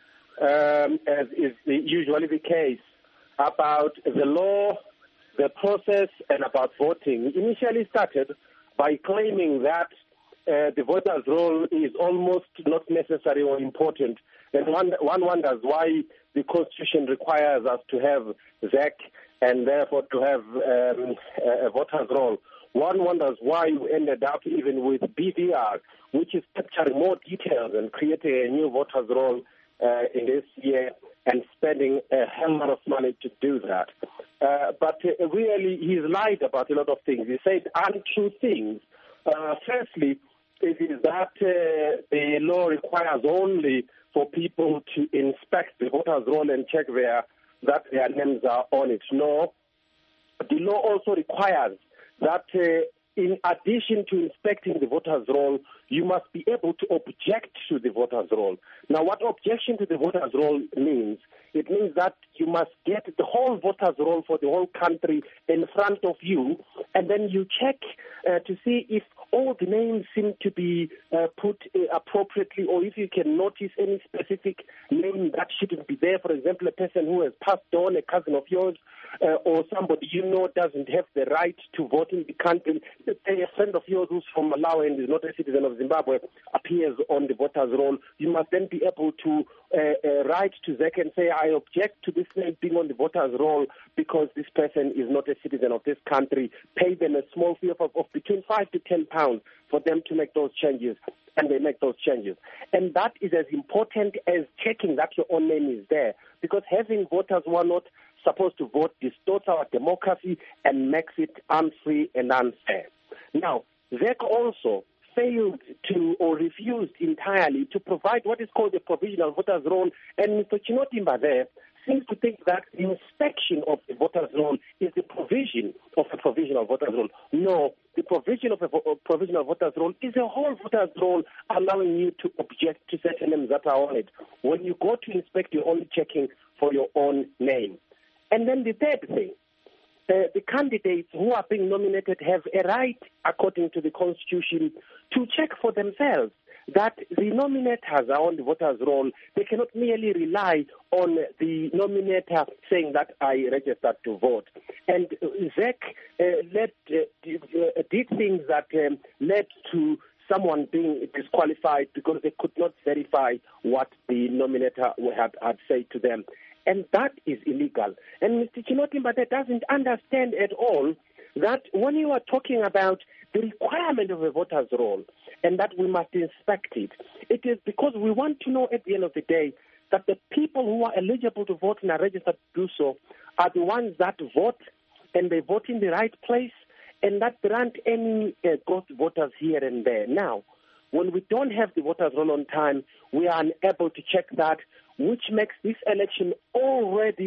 Speaker 5: um, as is the, usually the case, about the law, the process, and about voting. He initially started by claiming that uh, the voters' roll is almost not necessary or important. And one, one wonders why the Constitution requires us to have Z E C and therefore to have um, a voters' roll. One wonders why we ended up even with B V R, which is capturing more details and creating a new voters' roll uh, in this year and spending a hell lot of money to do that. Uh, but uh, really, he's lied about a lot of things. He said untrue things. Uh, firstly, it is that uh, the law requires only for people to inspect the voters' roll and check their, that their names are on it. No, the law also requires that uh, in addition to inspecting the voters' roll, you must be able to object to the voters' roll. Now, what objection to the voters' roll means, it means that you must get the whole voters' roll for the whole country in front of you, and then you check uh, to see if all the names seem to be uh, put uh, appropriately, or if you can notice any specific name that shouldn't be there. For example, a person who has passed on, a cousin of yours, uh, or somebody you know doesn't have the right to vote in the country. A friend of yours who's from Malawi and is not a citizen of Zimbabwe appears on the voters' roll. You must then be able to uh, uh, write to Z E C and say, I object to this name being on the voters' roll because this person is not a citizen of this country. Pay them a small fee of, of between five to ten pounds for them to make those changes, and they make those changes. And that is as important as checking that your own name is there, because having voters who are not supposed to vote distorts our democracy and makes it unfree and unfair. Now, Z E C also failed to or refused entirely to provide what is called a provisional voters' roll, and Mister Chinotimba there seems to think that the inspection of the voters' roll is the provision of a provisional voters' roll. No, the provision of a vo- provisional voters' roll is a whole voters' roll allowing you to object to certain names that are on it. When you go to inspect, you're only checking for your own name. And then the third thing, Uh, the candidates who are being nominated have a right, according to the Constitution, to check for themselves that the nominators are on the voters' roll. They cannot merely rely on the nominator saying that I registered to vote. And Z E C uh, led, uh, did things that um, led to someone being disqualified because they could not verify what the nominator had, had said to them. And that is illegal. And Mister Chinotimba doesn't understand at all that when you are talking about the requirement of a voter's roll and that we must inspect it, it is because we want to know at the end of the day that the people who are eligible to vote and are registered to do so are the ones that vote, and they vote in the right place, and that there aren't any uh, ghost voters here and there. Now, when we don't have the voters' roll on time, we are unable to check that, which makes this election already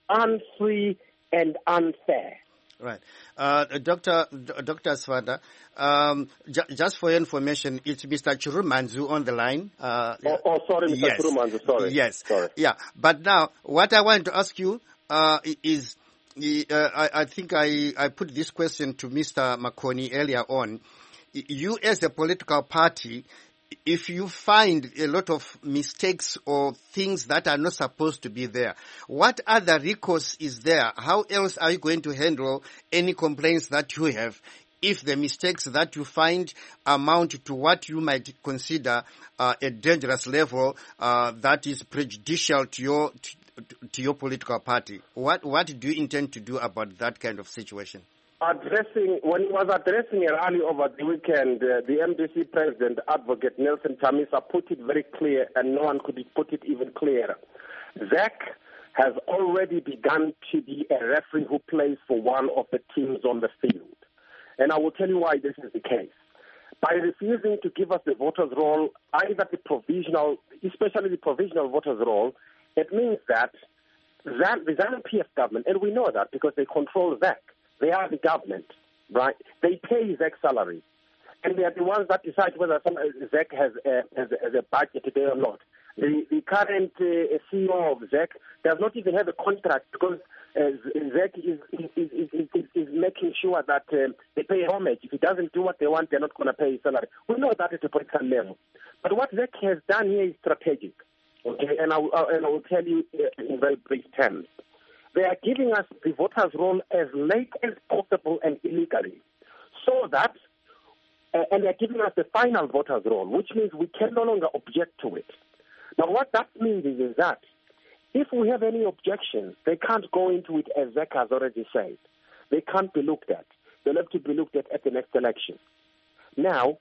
Speaker 5: unfree and unfair.
Speaker 2: Right. Uh, Doctor Doctor Sibanda, um, j- just for your information, it's Mister Chirumanzu on the line. Uh,
Speaker 5: oh, oh, sorry, Mister
Speaker 2: Yes.
Speaker 5: Chirumanzu, sorry.
Speaker 2: Yes.
Speaker 5: Sorry.
Speaker 2: Yeah. But now, what I want to ask you uh, is, uh, I, I think I, I put this question to Mister Makoni earlier on. You as a political party, if you find a lot of mistakes or things that are not supposed to be there, what other recourse is there? How else are you going to handle any complaints that you have if the mistakes that you find amount to what you might consider uh, a dangerous level uh, that is prejudicial to your to, to your political party. What what do you intend to do about that kind of situation?
Speaker 5: Addressing, when he was addressing a rally over the weekend, uh, the M D C president, Advocate Nelson Chamisa, put it very clear, and no one could put it even clearer. Zach has already begun to be a referee who plays for one of the teams on the field. And I will tell you why this is the case. By refusing to give us the voters' roll, either the provisional, especially the provisional voters' roll, it means that ZAN, the ZANU-P F government, and we know that because they control Z A C, they are the government, right? They pay Z A C salary. And they are the ones that decide whether some, Z A C has a, has, a, has a budget today or not. The, the current uh, C E O of Z A C does not even have a contract because uh, Z A C is, is, is, is, is, is making sure that um, they pay homage. If he doesn't do what they want, they're not going to pay his salary. We know that at a political level. But what Z A C has done here is strategic, okay? And I, uh, and I will tell you uh, in very brief terms. They are giving us the voters' roll as late as possible and illegally, so that, uh, and they're giving us the final voters' roll, which means we can no longer object to it. Now, what that means is, is that if we have any objections, they can't go into it as Z A C has already said. They can't be looked at. They'll have to be looked at at the next election. Now,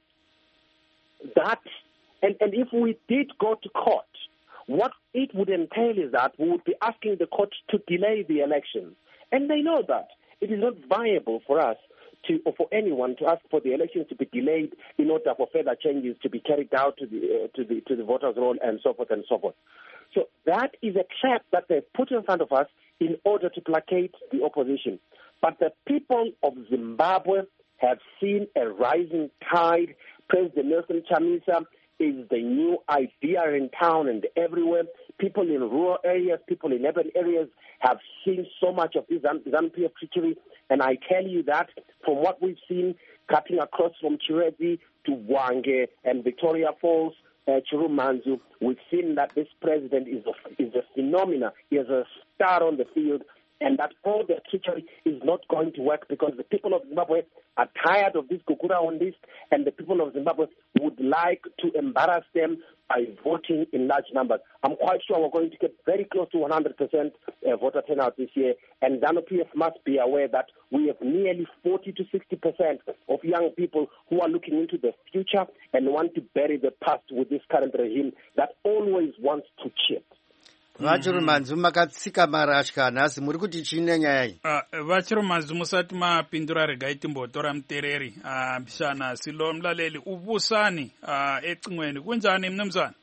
Speaker 5: that, and, and if we did go to court, what it would entail is that we would be asking the court to delay the elections. And they know that. It is not viable for us to, or for anyone to ask for the elections to be delayed in order for further changes to be carried out to the, uh, to the, to the voters' roll and so forth and so forth. So that is a trap that they put in front of us in order to placate the opposition. But the people of Zimbabwe have seen a rising tide. President Nelson Chamisa is the new idea in town and everywhere. People in rural areas, people in urban areas have seen so much of this ZANU-P F trickery. And I tell you that from what we've seen, cutting across from Chirezi to Wange and Victoria Falls, uh, Chirumanzu, we've seen that this president is a, is a phenomena. He is a star on the field, and that all the trickery is not going to work because the people of Zimbabwe are tired of this Gukura on this, and the people of Zimbabwe would like to embarrass them by voting in large numbers. I'm quite sure we're going to get very close to one hundred percent uh, voter turnout this year, and ZANU-P F must be aware that we have nearly forty to sixty percent of young people who are looking into the future and want to bury the past with this current regime that always wants to cheat.
Speaker 2: Vachirumanzu makatsika marashka nhasi muri kuti chine nyaya iyi.
Speaker 1: Vachirumanzu musati mapindura regai timbotora mutereri mbishana silo mlaleli ubusani ecingweni kunjani mnumzana?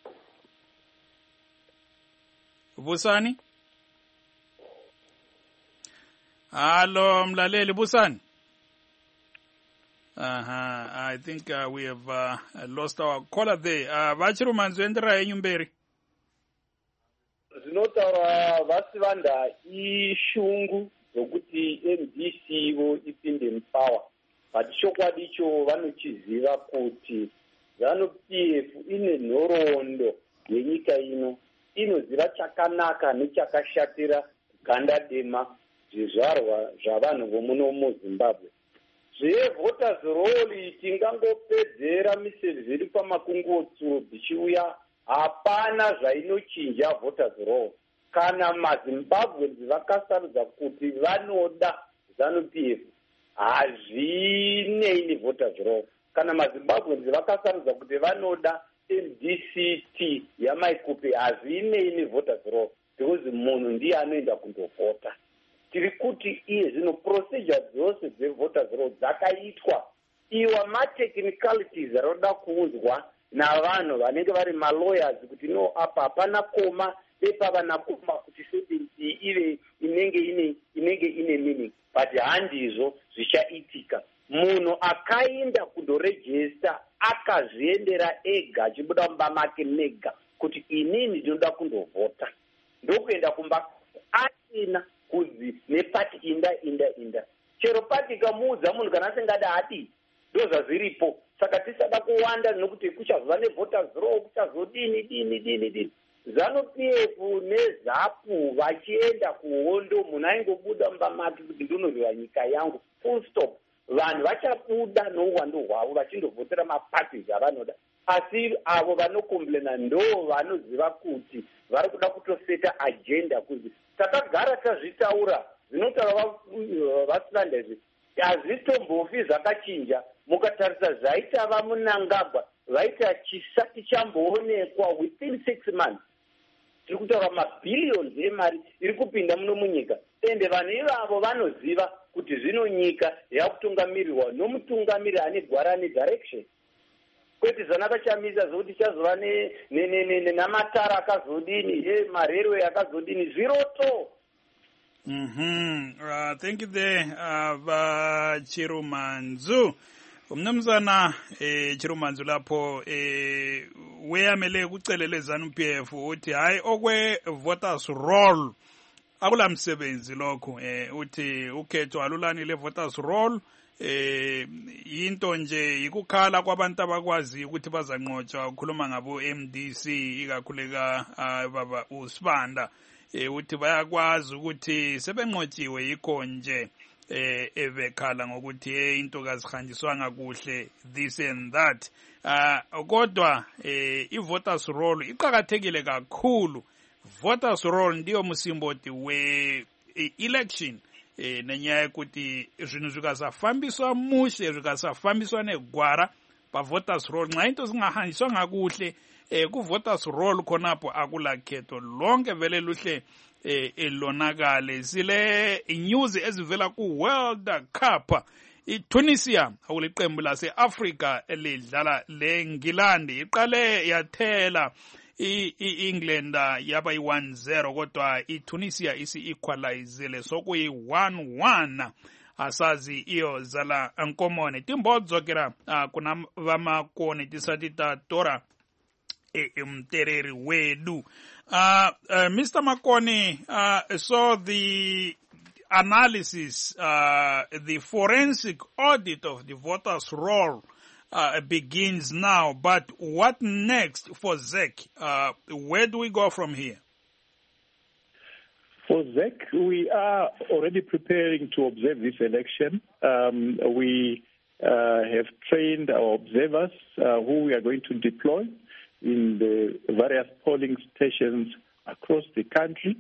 Speaker 1: Ubusani? Hello mlaleli busani? Uh-huh. I think uh, we have uh, lost our caller there. Uh, Vachirumanzu endera yenyu mberi.
Speaker 7: Zvinotaura vasivanda ishungu zokuti M D C vo ipinde mupower. But chokwadi icho vanochiziva kuti ZANU-P F ine nhoroondo yenyika ino. Inoziva chakanaka nechakashatira ganda dema zvizvarwa zvavanhu vomuno muZimbabwe. Zvevoters roll tingangopedzera miseve zviri pamakungotso dzichiuya hapana zvainochinja voters roll. Kana maZimbabwe vakasarudza kuti vanoda ZANU-P F, hazvinei nevoters roll. Kana maZimbabwe vakasarudza kuti vanoda M D C T yamaikupe, hazvinei nevoters roll, because munhu ndiye anoenda kundovhota. Tiri kuti iye zvino procedure dzose dzevoters roll dzakaitwa. Iwa matechnicalities anoda kuudzwa navanhu vanenge vari malawyers kuti no apa hapana koma pepa vana koma kuti sentence ive inenge ine inenge ine meaning, but handizvo zvichaitika. Munhu akaenda kundoregister akazviendera ega achibuda mumba make mega kuti inini ndinoda kundovhota, ndokuenda kumba asina kunzi nepati inda inda inda. Chero pati ikamuudza munhu kana asingada hadi ndozvazviripo. Saka tisada kuwanda nokuti kuchazova nevoters roll, kuchazodini dini dini dini. ZANU-P F neZAPU vachienda kuhondo, munhu aingobuda mumba make kuti ndinozviwa nyika yangu, full stop. vanhu vachabuda nouwandu hwavo vachindovhotera maparties avanoda, asi avo vanokomplena ndo vanoziva kuti vari kuda kutoseta agenda kuzi takagara tazvitaura zvinotaura vaslandezvi hazvitombofi zvakachinja. Mukatarisa zvaita vamunangagwa vaita chisati chamboonekwa within six months tiri kutaura mabhillions emari iri kupinda muno munyika, ende vanhu ivavo vanoziva kuti zvino nyika yakutungamirirwa nomutungamiri ane gwara ane direction, kwete zvana vachamisa zvokuti chazova namatara akazodini marerwe akazodini zviroto.
Speaker 1: Mhm. Uh, thank you there uh, Chirumanzu. Umnumzana eh Chirumanzu lapho eh weyamele kucelele ZANU-P F uthi hayi okwe voters roll akulamsebenzi lokho eh uthi ukhetho alulani le voters roll eh into nje ikukhala kwabantu abakwazi ukuthi bazanqotshwa ukukhuluma ngabo M D C ikakhuleka baba uSibanda eh uthi bayakwazi ukuthi sebenqotshiwe yikho nje eh ebekhala ngokuthi eh into kazihanjiswanga kuhle this and that. Uh kodwa eh i-voters roll iqhakathekile kakhulu. Voters roll ndiyo musimboti we election eh nenyaya ukuthi izvinhu zvikasafambiswa mushe zvikasafambiswa negwara pa voters roll nxa into zingahanjiswanga kuhle eh ku voters roll khonapho akulakhetho lonke vele luhle eh elonakale. Sile news ezivela ku World Cup iTunisia akuliqembu lase-Africa elidlala leNgilandi iqale yathela i-England yaba yi-one zero kodwa iTunisia isi-equalizile sokuyi one one. Asazi iyo zala ankomone timbodzokera kuna vamakone tisati tatora emtereri wedu. Uh, uh, Mister Makoni, uh, so the analysis, uh, the forensic audit of the voters' roll uh, begins now. But what next for Z E C? Uh, where do we go from here?
Speaker 3: For Z E C, we are already preparing to observe this election. Um, we uh, have trained our observers uh, who we are going to deploy in the various polling stations across the country.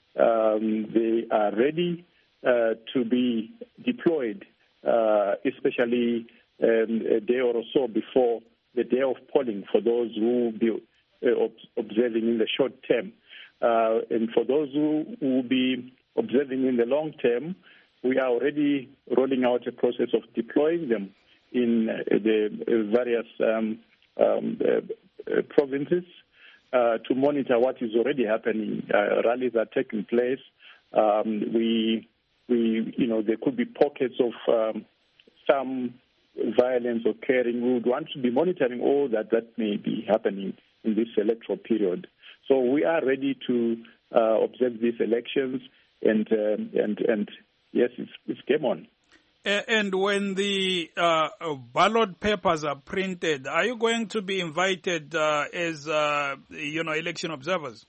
Speaker 3: Um, they are ready uh, to be deployed, uh, especially um, a day or so before the day of polling for those who will be uh, observing in the short term. Uh, and for those who will be observing in the long term, we are already rolling out a process of deploying them in uh, the various um, um, uh, Uh, provinces uh, to monitor what is already happening. Uh, rallies are taking place. Um, we, we, you know, there could be pockets of um, some violence occurring. We would want to be monitoring all that that may be happening in this electoral period. So we are ready to uh, observe these elections, and um, and and yes, it's, it's game on.
Speaker 1: And when the uh, ballot papers are printed, are you going to be invited uh, as, uh, you know, election observers?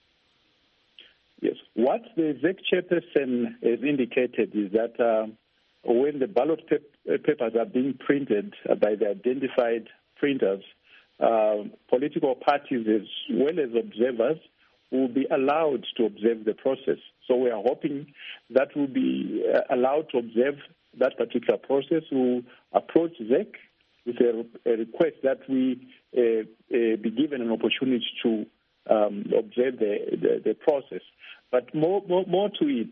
Speaker 3: Yes. What the Z E C chairperson has indicated is that uh, when the ballot pap- papers are being printed by the identified printers, uh, political parties as well as observers will be allowed to observe the process. So we are hoping that will be uh, allowed to observe that particular process. Will approach Z E C with a, a request that we uh, uh, be given an opportunity to um, observe the, the, the process. But more, more, more to it,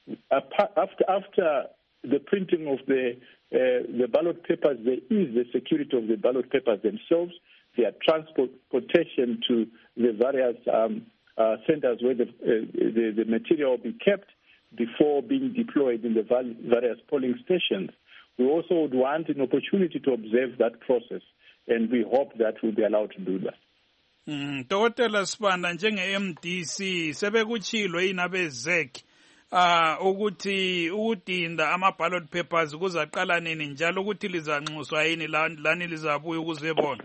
Speaker 3: after, after the printing of the, uh, the ballot papers, there is the security of the ballot papers themselves, their transportation to the various um, uh, centers where the, uh, the, the material will be kept before being deployed in the various polling stations. We also would want an opportunity to observe that process, and we hope that we'll be allowed to do that.
Speaker 1: Dokotela Sibanda, njenge-M D C sebekuchilo inabe Z E C ah ukuthi udinda ama ballot papers kuzaqala nini njalo ukuthi lizanxuswa yini lani lizabuya ukuzebona.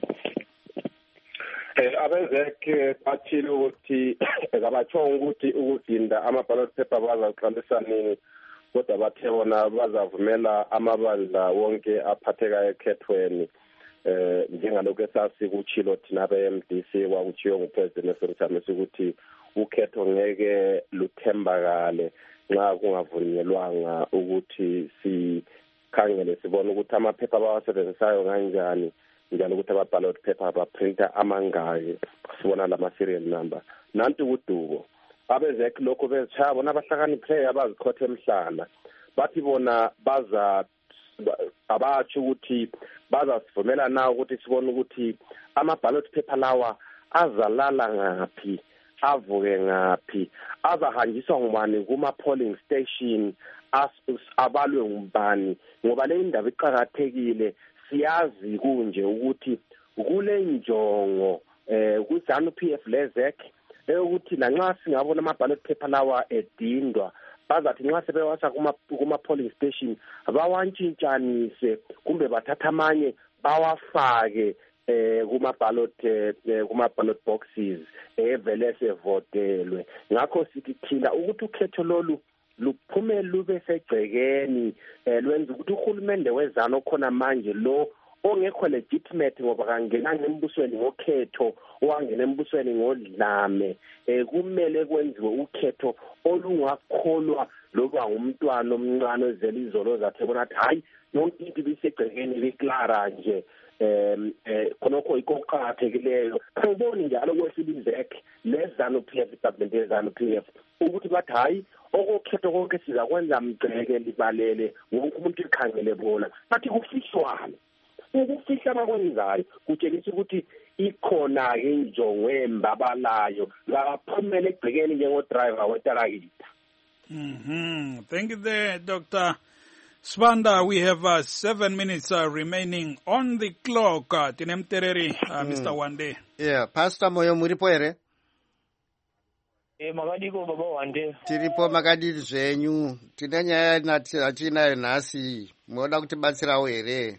Speaker 5: Eh abezeke bathile ukuthi abathonga ukuthi ukudinda ama ballot paper bazaqalisa nini kodwa bathe bona bazavumela amabandla wonke aphathekayo ekhethweni eh njengalokho esasikuchilo thina be-M D C kwakuchiyo ngupresident Seruthamisi ukuthi ukhetho ngeke luthembakale nxa kungavunyelwanga ukuthi sikhangele sibone ukuthi amaphepha abawasebenzisayo kanjani njalo ukuthi ama-ballot paper abaprinta amangaki sibona lama-serial number nanti kudubo abezek lokho bezitshaya bona abahlakaniphileyo abazikhotha emhlana bathi bona baza abatsho ukuthi bazasivumela na ukuthi sibone ukuthi ama-ballot paper lawa azalala ngaphi avuke ngaphi azahanjiswa ngubani kuma-polling station abalwe ngubani ngoba le indaba iqakathekile siyazi kunje ukuthi kule njongo eh ku-ZANU-P F lezek ukuthi lanxa singabona ama-ballot paper lawa edindwa bazathi nxa sebewasa kuma-polling station bawantshintshanise kumbe bathatha amanye bawafake eh kuma-ballot eh, kuma-ballot boxes evele sevotelwe ngakho sithi thina ukuthi ukhetho lolu luphume lube segcekeni eh, lwenza ukuthi uhulumende wezana okhona manje lo ongekho legitimate ngoba kangenanga embusweni ngokhetho owangena embusweni ngodlame eh kumele kwenziwe ukhetho olungakholwa loba ngumntwana omncane ezela izolo zathe bona hayi yonke into bisegcekeni liklara nje em eh khonokho ikoqhathekileyo angiboni njalo kwesibizek lezanu-P F government yezanu-P F ukuthi bathi hayi okukhetho konke sizakwenza mgceke libalele wonke umuntu ekhangele bona bathi kufihlwane ukufihla abakwenzayo kutshengisa ukuthi ikhona-ke injongo embabalayo labaphumele egcekeni njengodriver wetarakita.
Speaker 1: Mm-hmm. Thank you there, Doctor Sibanda. We have uh, seven minutes uh, remaining on the clock. Uh, Tinemtereri, uh, Mister Wande.
Speaker 2: Yeah, Pastor Moyo muripo ere?
Speaker 8: Eh, makadiko baba Wande.
Speaker 2: Tiripo makadiri zvenyu. Tine nyaya natinayo nhasi. Moda kuti batsirawo ere?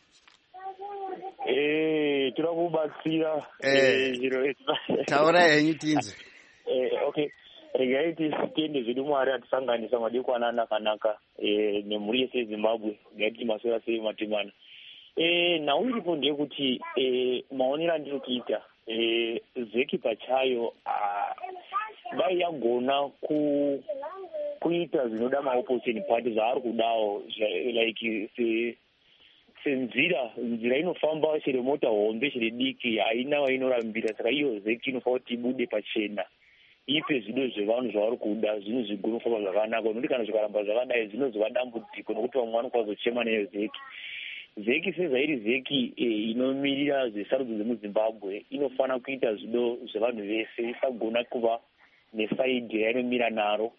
Speaker 8: Eh, tira kubatsira.
Speaker 2: Eh, zviro taura henyu tinze.
Speaker 8: Eh, okay. Regai tisitende zvedu Mwari atisanganisa madekwana akanaka eh nemhuri yese Zimbabwe ngati masora sei matimana. Eh nhau iripo ndeyekuti eh maonera ndiri kuita eh zeki pachayo ah dai yagona ku kuita zvinoda maopposition party zvaari kudawo like se senzira nzira inofamba chere mota hombe chere diki haina wainorambira saka iyo zeki inofanira kuti ibude pachena ipe zvido zvevanhu zvavari kuda zvinhu zviguru kufamba zvakanaka nokuti kana zvikaramba zvakadai zvinozova dambudziko nokuti vamwe vanokwazochema neyo zeki zeki sezvairi zeki e, inomirira zvesarudzo dzemuzimbabwe inofanira kuita zvido zvevanhu vese isagona kuva nesaidhi yainomira naro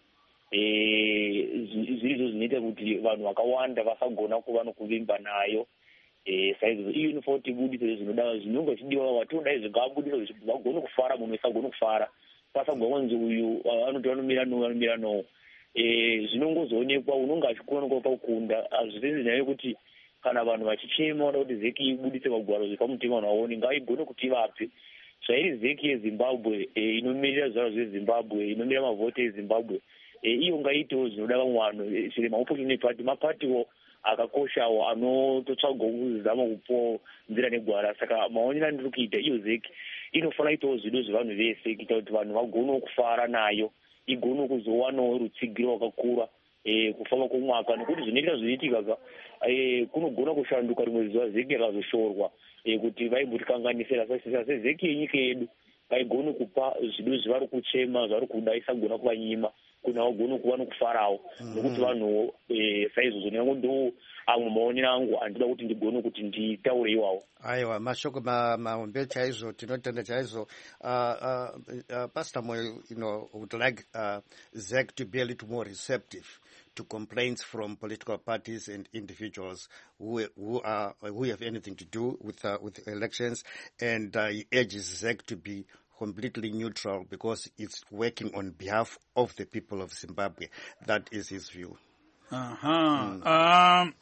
Speaker 8: zvirizvo zvinoita kuti vanhu vakawanda vasagona kuva nokuvimba nayo saizvo iyo inofanira kuti ibudise zvinoda zvinonge zvichidiwa vatonodai zvingabudisa vagone kufara munhu isagone kufara pasagwanzi uyu anoti vanomira no vanomira no eh zvinongozoonekwa unonga achikona pakukunda azvisenzi nayo kuti kana vanhu vachichema vanoda kuti zeki ibudise magwaro zvepamutima naoni ngaigone kuti vapi zvairi zeki yeZimbabwe inomirira zvaro zveZimbabwe inomirira mavhoti eZimbabwe iyo ngaitewo zvinoda vamwe vanhu chiri maopposition party mapatiwo akakoshawo anototsvaga kuzama kupo nzira negwara saka maonera ndiri kuita iyo zeki inofanira itawo zvido zvevanhu vese kuita kuti vanhu vagone kufara nayo igone kuzowanawo rutsigiro rwakakura kufamba kwomwaka nokuti zvinoita zviitika kunogona kushanduka rimwe zuva zeki yakazoshorwa kuti vaimbotikanganisira sezeki yenyika yedu vaigone kupa zvido zvavari kuchema zvavari kuda isagona kuvanyima kuti vagone kuva nokufarawo nokuti vanhu saizvozvo nangu ndo amwe maonero angu andida kuti ndigone kuti nditaure iwawo.
Speaker 2: Aiwa, mashoko mahombe chaizvo tinotenda chaizvo. Pastor Moyo, you know, would like uh, Z E C to be a little more receptive to complaints from political parties and individuals who who are who have anything to do with uh, with elections, and uh, he urges Z E C to be completely neutral because it's working on behalf of the people of Zimbabwe. That is his view.
Speaker 1: Uh-huh. Mm. Um,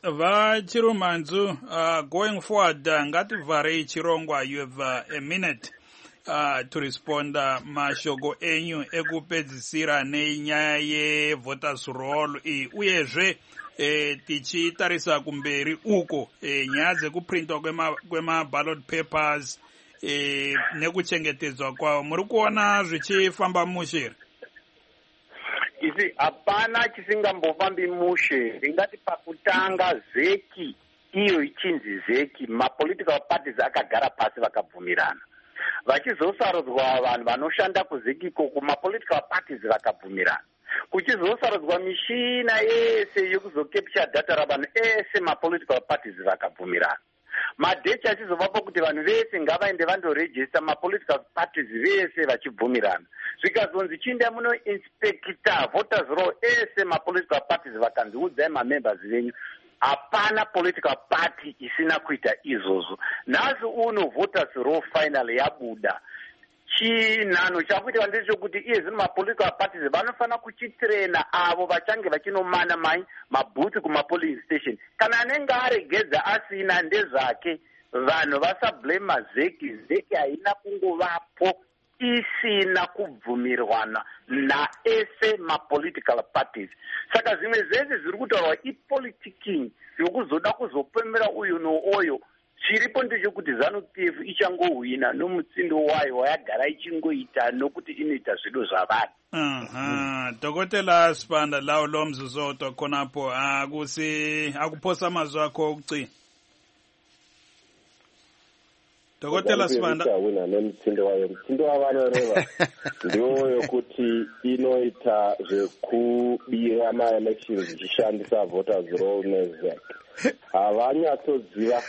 Speaker 1: Vachirumanzu, uh, going forward, uh, Ngati Vari Chirongwa, you have uh, a minute. uh, to responda mashoko enyu ekupedzisira nenyaya yevoters roll iyi uyezve eh, tichitarisa kumberi uko eh, nyaya dzekuprintwa kwema, kwema ballot papers eh, nekuchengetedzwa kwawo muri kuona zvichifamba mushe
Speaker 4: isi hapana chisingambofambi mushe ringati pakutanga zeki iyo ichinzi zeki mapolitical parties akagara pasi vakabvumirana vachizosarudzwa vanhu vanoshanda kuzekiko kumapolitical parties vakabvumirana kuchizosarudzwa mishina yese yekuzocapture data ravanhu ese mapolitical parties vakabvumirana madhechi achizovapo kuti vanhu vese ngavaende vandoregista mapolitical parties vese vachibvumirana zvikazonzi chinde munoinspecta voters roll ese mapolitical parties vakanzi udzai mamembers venyu hapana political party isina kuita izvozvo nhasi uno voters roll final yabuda chinhano chakuita ndechekuti iye zvino mapolitical parties vanofanira kuchitrena avo vachange vachinomana mai mabhuthi kumapolling station kana anenge aregedza asina ndezvake vanhu vasablema zeki zeki haina kungovapo isina kubvumirwana naese mapolitical parties saka zvimwe zvese zviri kutaurwa ipolitiking yokuzoda kuzopemera uyu nooyo chiripo ndechekuti zanu P F ichangohwina nomutsindo wayo wayagara ichingoita nokuti inoita zvido zvavanhu.
Speaker 1: Aha, Dhokotela Sibanda lawo lo mzuzu khonapho akusi akuposa mazwi akho okucina. Dhokotela Sibanda
Speaker 5: wina nomutsindo wayo mutsindo wavanoreva ndiwo yokuti inoita zvekubira ama-elections zichishandisa voters roll nezec havanyatsodziva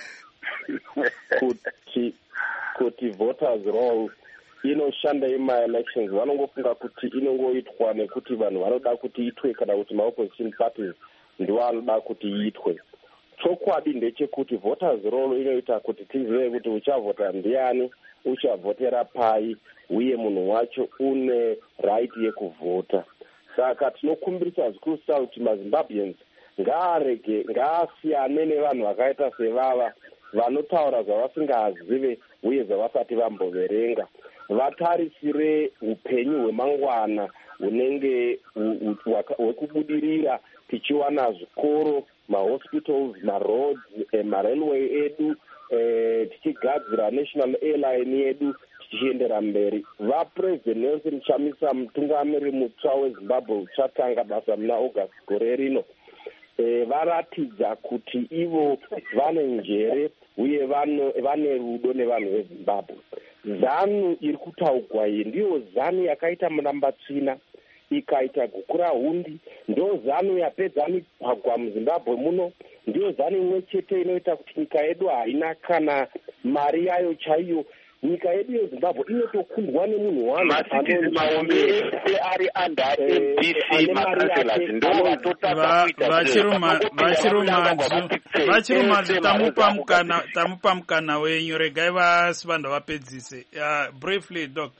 Speaker 5: kuti kuti voters roll inoshanda ima-elections vanongofunga kuti inongoitwa nekuti vanhu vanoda kuti itwe kana kuti ma-opposition parties ndiwo vanoda kuti iitwe. Chokwadi ndechekuti voters roll inoita kuti tizive kuti uchavhota ndiani uchavhotera pai uye munhu wacho une right yekuvhota. Saka tinokumbirisa zvikuru kuti mazimbabweans ngaarege ngaasiyane nevanhu vakaita sevava vanotaura zvavasingazive uye zvavasati vamboverenga. Vatarisire upenyu hwemangwana hunenge hwekubudirira tichiwana zvikoro, mahospitals, maroads, eh, marailway edu, eh, tichigadzira national airline yedu tichiendera mberi. VaPresident Nelson Chamisa mutungamiri mutsva weZimbabwe uchatanga basa muna August gore rino. E, varatidza kuti ivo vane njere uye vane rudo nevanhu veZimbabwe. Zanu iri kutaugwa iyi ndiyo zanu yakaita murambatsvina ikaita gukura hundi, ndo zanu yapedza mipagwa muZimbabwe muno, ndiyo zanu imwe chete inoita kuti nyika yedu haina kana mari yayo chaiyo. Nyika yedu yeZimbabwe inotokundwa nemunhu wanu
Speaker 4: maombi ese ari under M D C makansela ndo vatotaka kuita
Speaker 1: vachirumadzi tamupa mukana tamupa mukana wenyu regai vasivanda vapedzise briefly doc.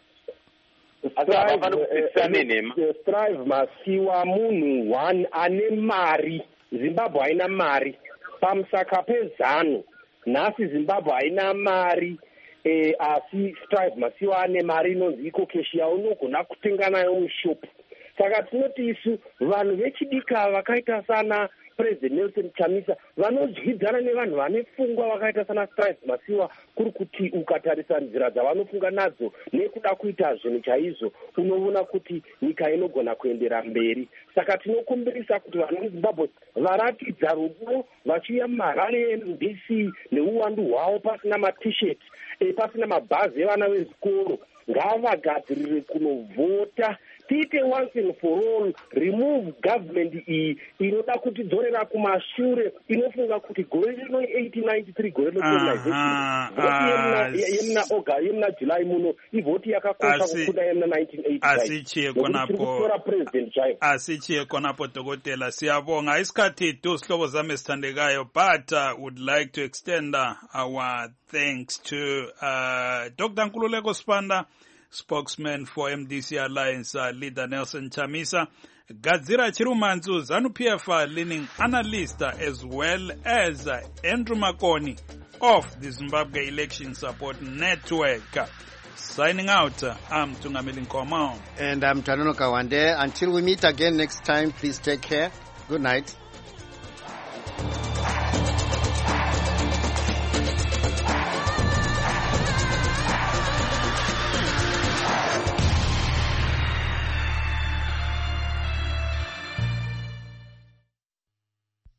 Speaker 5: Strive masiwa munhu one ane mari. Zimbabwe haina mari pamusaka pezano. Nhasi Zimbabwe haina mari. Eh, asi Strive masiwa ane mari inonzi iko keshi yaunogona kutenga nayo mushopu. Saka tinoti isu vanhu vechidika vakaita sana President Nelson Chamisa vanodyidzana nevanhu vane pfungwa vakaita sana Strive masiwa, kuri kuti ukatarisa nzira dzavanofunga nadzo nekuda kuita zvinhu chaizvo unoona kuti nyika inogona kuendera mberi. Saka tinokumbirisa kuti vanhu veZimbabwe varatidza rudo vachiuya mumarare eM D C neuwandu hwavo pasina maT-shirt, e, pasina mabhazi evana vezikoro, ngavagadzirire kunovhota. Tiite once and for all, remove government iyi inoda kuti dzorera kumashure, inofunga kuti gore rino eighteen ninety-three gore recolonization yemuna oga yemuna July muno ivhoti yakakosha kukunda yemuna nineteen eighty-five.
Speaker 1: Asichiye konapo
Speaker 5: president chayo.
Speaker 1: Asichiye konapo Dhokotela siyabonga isikhathi dosihlobo zami esithandekayo, but uh, would like to extend uh, our thanks to uh, Doctor Nkululeko Sibanda, spokesman for M D C Alliance, uh, leader Nelson Chamisa, Gadzira Chirumanzu, ZANU-P F leading analyst, uh, as well as uh, Andrew Makoni of the Zimbabwe Election Support Network. Signing out, I'm Tungamili Nkomo.
Speaker 2: And I'm Tanono Kawande. Until we meet again next time, please take care. Good night.